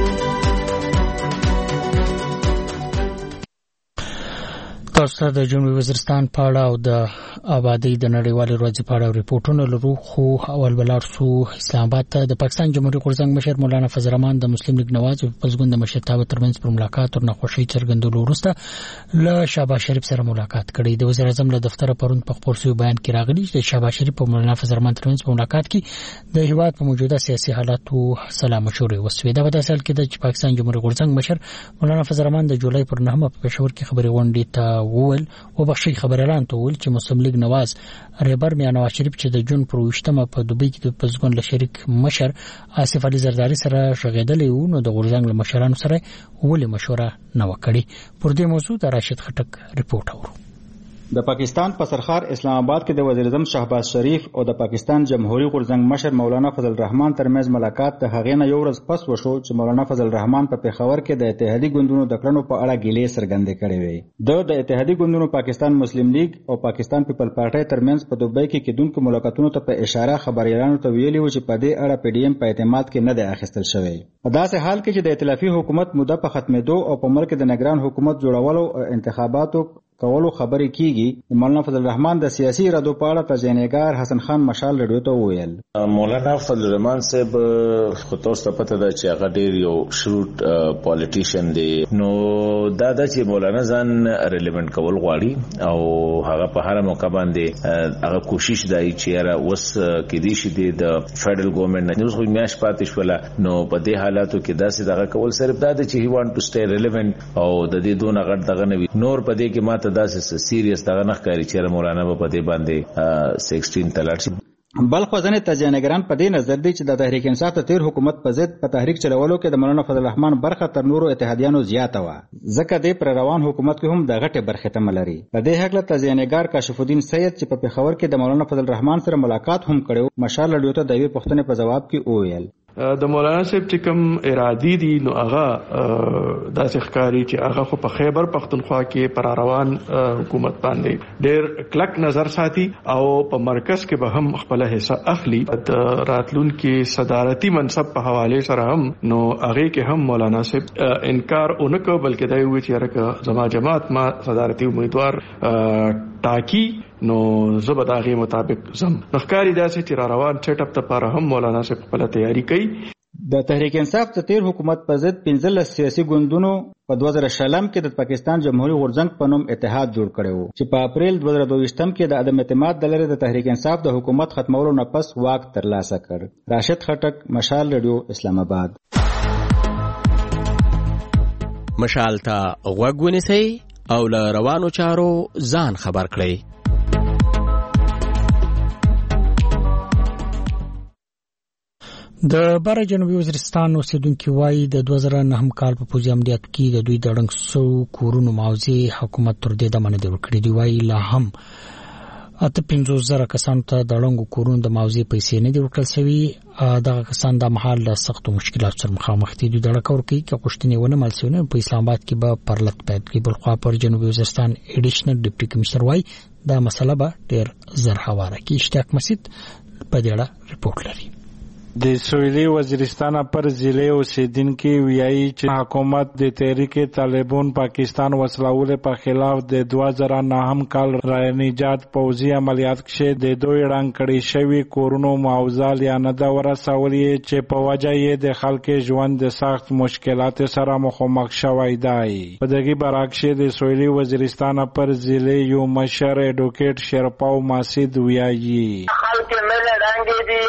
تاسو د جنوبي وزیرستان په اړه او د آبادی د نړیوالې ورځې په اړه ریپورتونه لرو، خو اول بلار سو اسلام آباد ته د پاکستان جمهوریت غورځنګ مشر مولانا فضل الرحمن د مسلم لیگ نواز او پزګون د مشرتابه ترمنځ پر ملاقات او ناخوشي څرګندولو وروسته له شهباز شریف سره ملاقات کړي. د وزیر اعظم له دفتر پرون په خبر شوی بیان کې راغلی چې شهباز شریف او مولانا فضل الرحمن ترمنځ په ملاقات کې د هیواد په موجوده سیاسي حالاتو سلا مشورې وسوې. دا په داسې حال کې د پاکستان جمهوریت غورځنګ مشر مولانا فضل الرحمن د جولای پر نهمه په پېښور کې خبري غونډې ته وویل او بخښي خبريالان ته ویل چې مسلم لیگ نواز رهبر میاں نواز شریف چې د جون پر وشتمه په دوبۍ کې د پزګون له شریک مشر آصف علي زرداری سره شغېدلې و، نو د غورځنګ له مشرانو سره ولې مشوره نه وکړي. پر دې موضوع د راشد خټک ریپورت اورو. د پاکستان په سرخار اسلام آباد کې د وزیر اعظم شهباز شریف او د پاکستان جمهوریت غورځنګ مشر مولانا فضل الرحمن ترمنځ ملاقات د هغې نه یو ورځ پس وشو چې مولانا فضل الرحمن په پیښور کې د اتحادیې ګوندونو د کړنو په اړه ګیلې څرګندې کړې وې. د د اتحادیې ګوندونو پاکستان مسلم لیگ او پاکستان پیپل پارټي ترمنځ په دوبۍ کې کېدونکو ملاقاتونو ته په اشاره خبريالانو ته ویلي و چې په دې اړه پی ډی ایم په اعتماد کې نه دی اخیستل شوی. په داسې حال کې چې د ائتلافي حکومت موده په ختمېدو او په ملک د نگران حکومت جوړولو او انتخاباتو کولو خبرې کیږي، مولانا فضل الرحمن د سیاسي ارادو په اړه تجزیه‌نګار حسن خان مشال رډیو ته وویل. مولانا فضل الرحمن صاحب خو تاسو ته پته ده چې هغه ډیر یو شروټ پالیټیشن دی، نو دا د چې مولانا ځان ریلیونت کول غواړي او هغه په هر موقع باندې هغه کوشش دی چې را وس کې دي چې د فدرل ګورنمنت نه اوس خو میاش پاتې شول، نو په دې حالاتو کې داسې دغه کول صرف دا دی چې هی وانټ ټو سټي ریلیونت او د دې دونه غټ دغه نوي نور په دې کې ماته داسې سیریس دغه نه ښکاري چې مولانا په دې باندې سیکسټین تلاړ شي. بل خو ځنې تجزیه‌نګاران په دې نظر دي چې د تحریک انصاف ته تیر حکومت په ضد په تحریک چلولو کې د مولانا فضل الرحمن برخه تر نورو اتحادیانو زیاته و، ځکه دې پر روان حکومت کې هم د غټه برخه تم لري. په دې حق له تجزیه‌نګار کاشف الدین سید چې په پیښور کې د مولانا فضل الرحمن سره ملاقات هم کړو، مشال رډیو ته د یوې پوښتنې په جواب کې وویل د مولانا صاحب چې کوم ارادي دي نو هغه داسې ښکاری چې هغه خو په خیبر پختونخوا کې پر روان حکومت باندې ډېر کلک نظر ساتي او په مرکز کې به هم خپل حصہ اخلي. د راتلونکو صدارتي منصب په حواله سره هم نو هغه کې هم مولانا صاحب انکار اونکو بلکې دا وی چې راکه زما جماعت ما صدارتي امیدوار ټاکی نو زبداغي مطابق زم نخکاری داسې چې را روان سیټ اپ ته پر هم مولانا صاحب خپل تیاری کوي. د تحریک انصاف ته تیر حکومت په ضد پنځه سیاسي ګوندونو په دوه زره شلم کې د پاکستان جمهوریت غورځنګ په نوم اتحاد جوړ کړی و چې په اپریل دوه زره دوه کې د عدم اعتماد د لارې د تحریک انصاف د حکومت ختمولو نه پس واک ترلاسه کړ. راشد خټک، مشال رادیو، اسلام آباد. مشال ته غوږ ونیسئ او له روانو چارو ځان خبر کړئ. د بر جنوبي وزیرستان اوسیدونکو وایي د دوه زره نهم کال په پوځي عملیاتو کې د دوی د ړنګ سو کورونو معاوضې حکومت تر دې دمه نه دی ورکړی. دی وایي لا هم اته پنځوس زره کسانو ته د ړنګو کورونو د معاوضې پیسې نه دي ورکړل شوي. دغه کسان د مهال له سختو مشکلاتو سره مخامخ دي. دوی د ړکور کوي چې غوښتنې ونه مل شي نه په اسلام آباد کې به پرلط پیدا کړي. بلخوا پر جنوبي وزیرستان ایډیشنل ډیپټي کمشنر وایي دا مسله به ډېر زر هواره کې. اشتیاق مسجد په دې اړه ریپورت لري. د سویلي وزیرستان پر ضلع اوسیدونکو ویایي چې حکومت د تحریک طالبان پاکستان وسلواول په خلاف د دوه زره نهم کال رای نجات پوځي عملیات کې د دوی رنګ کړي شوی کورونو معاوضه یا نه دا ورسولې چې په وجه یې د خلکو ژوند د سخت مشکلات سره مخامخ شوی دی. په دغه برعکس د سویلي وزیرستان پر ضلع یو مشر اډوکیټ شرپاو ماسید ویایي خلک مل رنګ دي او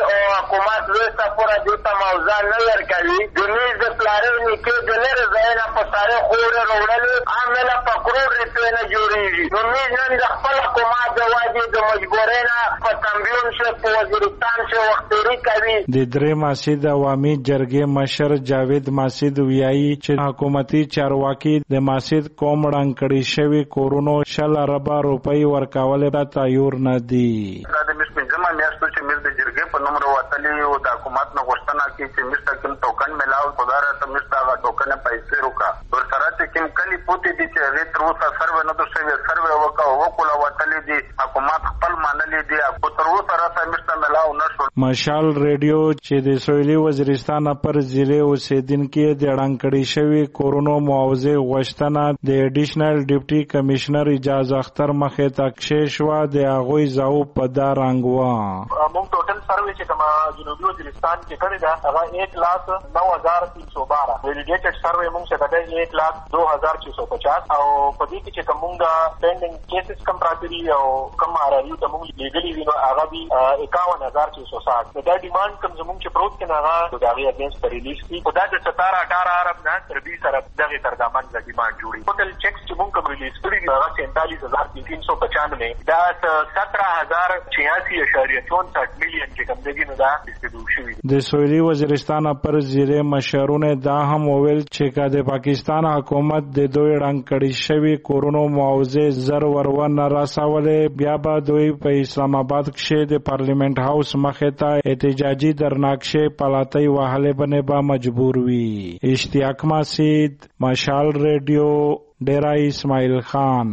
حکومت لوی سفره دې ته موضوع نه ورکوي د میز د پلارۍ نیکې د لرې ځای نه په سارې خورې راوړلې عامله په کروڑ روپۍ نه جوړېږي نو میز نن د خپل حکومت د وجې د مجبورۍ نه په تنبیون شي په وزیرستان شي وختوري کوي. د درې ماسید عوامي جرګې مشر جاوید ماسید ویایي چې حکومتي چارواکي د ماسید قوم ړنګ کړي شوي کورونو شل اربه روپۍ ورکولو ته تیار نه دي. دا د میز پنځمه میاشت چې میز د جرګې په نوم راوتلي او د حکومت نه غوښتنه کوي چې میز ته کوم ټوکن ملاو خدا راته میز ته هغه ټوکن پیسې وکړه ورسره چې کوم کلي پوتې دي چې هغې تر اوسه سروې نه ده شوې سروې وکړه وکړه وتلي دي حکومت خپل منلي دي خو تر اوسه راته میز ته ملاو نه شول. مشال ریډیو چې د سویلي وزیرستان پر ضلع اوسیدونکو د ړنګ کړي شوي کورونو معاوضې غوښتنه د اډیشنل ډیپټي کمشنر اجاز اختر مخې ته کښې شوه د هغوی ځواب په دا رنګ و. موږ ټوټل سروې چې کومه جنوبي وزیرستان کې کړې ده هغه ایک لاکھ نو هزار تین سو بارہ ویلیډیټډ سروې موږ څخه ده ایک لاکھ دو هزار چھ سو پچاس او په دې کې چې کومه پینډینګ کیسز کم پراته دي او کم آرایو ته موږ لیګلي دي نو هغه دي اکاون هزار چھ سو ساٹھ دا ډیمانډ کوم زموږ چې پروت کې نه هغه د هغې اګینسټ په ریلیز دي خو دا د ستاره اټاره ارب نه تر بیس ارب دغې ترجمان د ډیمانډ جوړي ټوټل چیکس چې موږ کوم ریلیز کړي دي هغه سینتالیس هزار تین سو پچانوے دا سترہ ہزار چھیاسی اشاریہ چونسٹھ ملین چې کوم دی نو دا ډیسټریبیوټ شوی. د سویلي وزیرستان پر ضلع مشرونه دا هم وویل چې که د پاکستان حکومت د دوی ړنګ کړي شوي کورونو معاوضې زر ورونه رسولې بیا به دوی په اسلام آباد کښې د پارلیمنت هاوس مخې ته احتجاجي درناکشې پلاتۍ وهلې بنې به مجبور وي. اشتیاق ماسید مشال ریډیو ډیرا اسماعیل خان.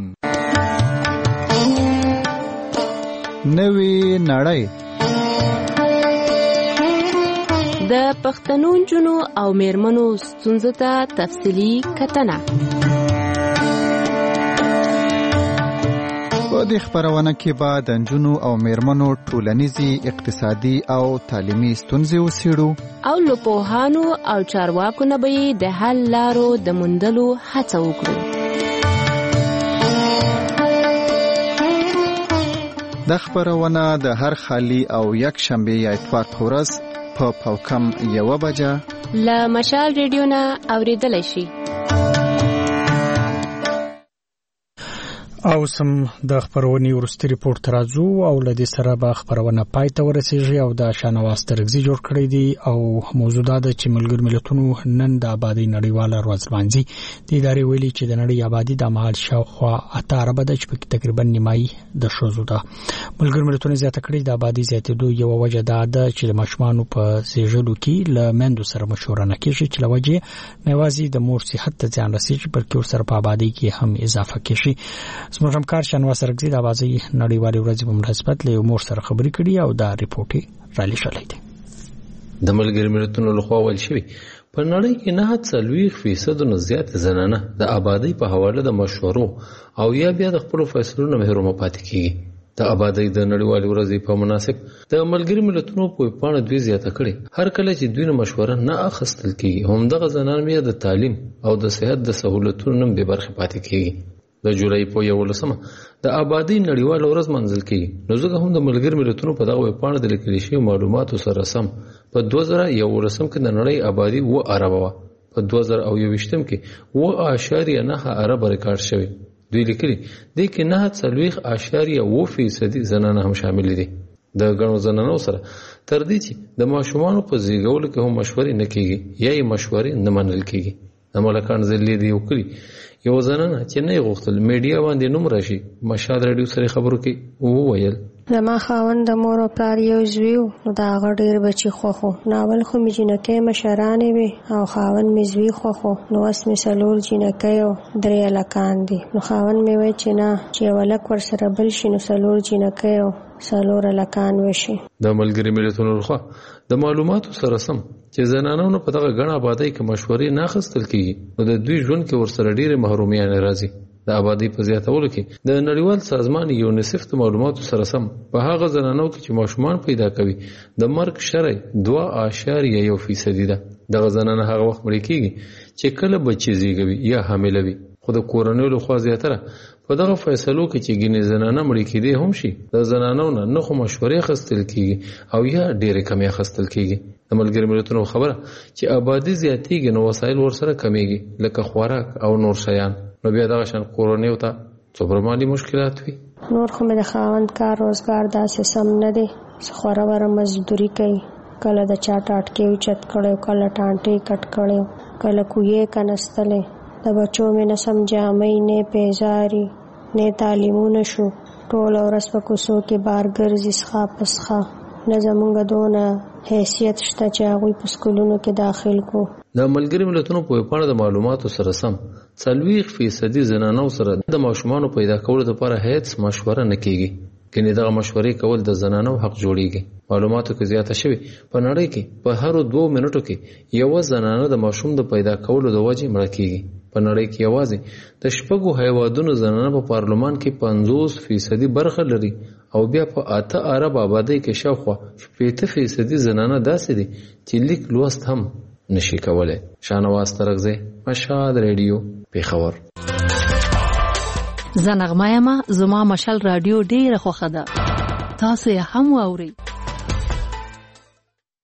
نوی نړۍ د پښتنو جنو او میرمنو ستونزو ته تفصیلی کتنه. په دې خبرونه کې به د نجونو او میرمنو ټولنیزي اقتصادي او تعلیمي ستونزې وڅېړو او له پوهانو او چارواکو نه به د حل لارو د موندلو هڅه وکړو. دا خبرونه د هر خالی او یک شنبه یا اتوار په ورځ په پاوکم یوه بجه له مشال ریډیو نه اورېدلی شي. او سم د خبرونې ورستي ریپورت ترازو او لدې سره به خبرونه پای ته ورسیږي او د شانواز ترغزي جوړ کړی دی او موضوع دا ده چې ملګر ملتونو نن د آبادی نړیواله ورځ لمانځي. د ادارې ویلي چې د نړۍ آبادی د مهال شاوخوا اته اربه ده چې پکې تقریبا نیمایي د ښځو ده. ملګر ملتونو زیاته کړې د آبادی زیاتېدو یوه وجه دا ده چې د ماشومانو په زیږولو کې له میندو سره مشوره نه کېږي چې له وجې نه یوازې د مور صحت ته زیان رسېږي بلکې ورسره په آبادی کې هم اضافه کېږي. زموږ همکار شانواز ترغزي د آبادی نړیوالې ورځې په مناسبت له مور سره خبرې کړي او دا ریپورت را لېږلی دی. د ملګرو ملتونو لخوا ویل شوي په نړۍ کې نه څلوېښت فیصد نه زیات زنانه د آبادی په حواله د مشورو او یا بیا د خپلو فیصلو نه محرومه پاتې کیږي. د آبادی د نړیوالې ورځې په مناسب د ملګرو ملتونو په پاڼه دوی زیاته کړي هر کله چې دوی نه مشوره نه اخیستل کیږي همدغه زنان بیا د تعلیم او د صحت د سہولتونو نه بې برخې پاتې کیږي. د جولای په یولسمه د آبادی نړیواله ورځ منځل کیږي نو ځکه هم د ملګرو ملتونو په دغه پاڼه د لیکل شویو معلوماتو سره سم په دوه زره یولسم کې د نړۍ آبادی و اربه وه په دوه زره او یوویشتم کې اوه اعشاریه نهه اربه ریکارډ شوی. دوی لیکلي دې کې نهه څلوېښت اعشاریه اوه فیصدي زنانه هم شامل دي. د ګڼو زنانو سره تر دې چې د ماشومانو په زیږولو کې هم مشورې نه کیږي یا یې مشورې نه منل کیږي. د ملکان ضلع دی وکړي یو زنانه چې نه یې غوښتل میډیا باندې نوم راشي مشال راډیو سره خبرو کې وویل زما خاوند د مور او پلار یو زوی و نو د هغه ډېر بچي خوښ و. نو اول خو مې جینکۍ مشرانې وې او خاوند مې زوی خوښ و. نو اوس مې څلور جینکۍ او درې هلکان دي. نو خاوند مې وایي چې نه چې یو هلک ورسره بل شي نو څلور جینکۍ او څلور هلکان وشي. د ملګرو ملتونو لخوا د معلوماتو سره سم چې زنانو په دغه ګڼه آبادی کې مشورې نه اخیستل کیږي نو د دوی ژوند کې ورسره ډېرې محرومیانې راځي. د آبادی په زیاتولو کې د نړیوال سازمان یونیسف د معلوماتو سره سم په هغه زنانو کې چې ماشومان پیدا کوي د مرګ شرح دوه اعشاریه یو فیصدي ده. دغه زنانه هغه وخت مړې کیږي چې کله بچي زیږوي یا حامله وي خو د کورنیو لخوا زیاتره په دغه فیصلو کې چې ګینې زنانه مړې کېدې هم شي د زنانو نه نه خو مشورې اخیستل کېږي او یا ډېرې کمې اخیستل کېږي. د ملګري ملتونو خبره چې آبادي زیاتېږي نو وسایل ورسره کمیږي لکه خوراک او نور شیان، نو بیا دغه شان کورنیو ته څومره مالي مشکلات وي. نور خو مې د خاوند کار روزګار داسې سم نه دی، خوره وره مزدوري کوي، کله د چا ټاټکې اوچت کړی، کله ټانټې کټ کړی، کله کویې کنستلې، د بچو مې نه سم جامې نه پیزاري نه تعلیمونه شو، ټوله ورځ په کوڅو کې بار ګرځي څښا پسخا، نه زمونږ دونه حیثیت شته چې هغوی په سکولونو کې داخل کو. د ملګري ملتونو په ویبپاڼه د معلوماتو سره سم څلوېښت فیصدي زنانو سره د ماشومانو پیدا کولو لپاره هیڅ مشوره نه کیږي. کني دغه مشورې کول د زنانو حق جوړیږي. معلوماتو کې زیاته شوی په نړۍ کې په هر دوه منټو کې یو زنانه د ماشوم د پیدا کولو د وجې مړه کیږي. په نړۍ کې یوازې د شپږو هیوادونو زنانه په پارلمان کې پنځوس فیصدي برخه لري او بیا په اته عرب آبادی کې شاوخوا شپېته فیصدي زنانه داسې دي چې لیک لوست هم نشي کولای. شاهنواز ترغزی، مشهد ریډیو، پیښور. زه نغمه یم، زما مشال رادیو ډیره خوښه ده، تاسو یې هم واورئ.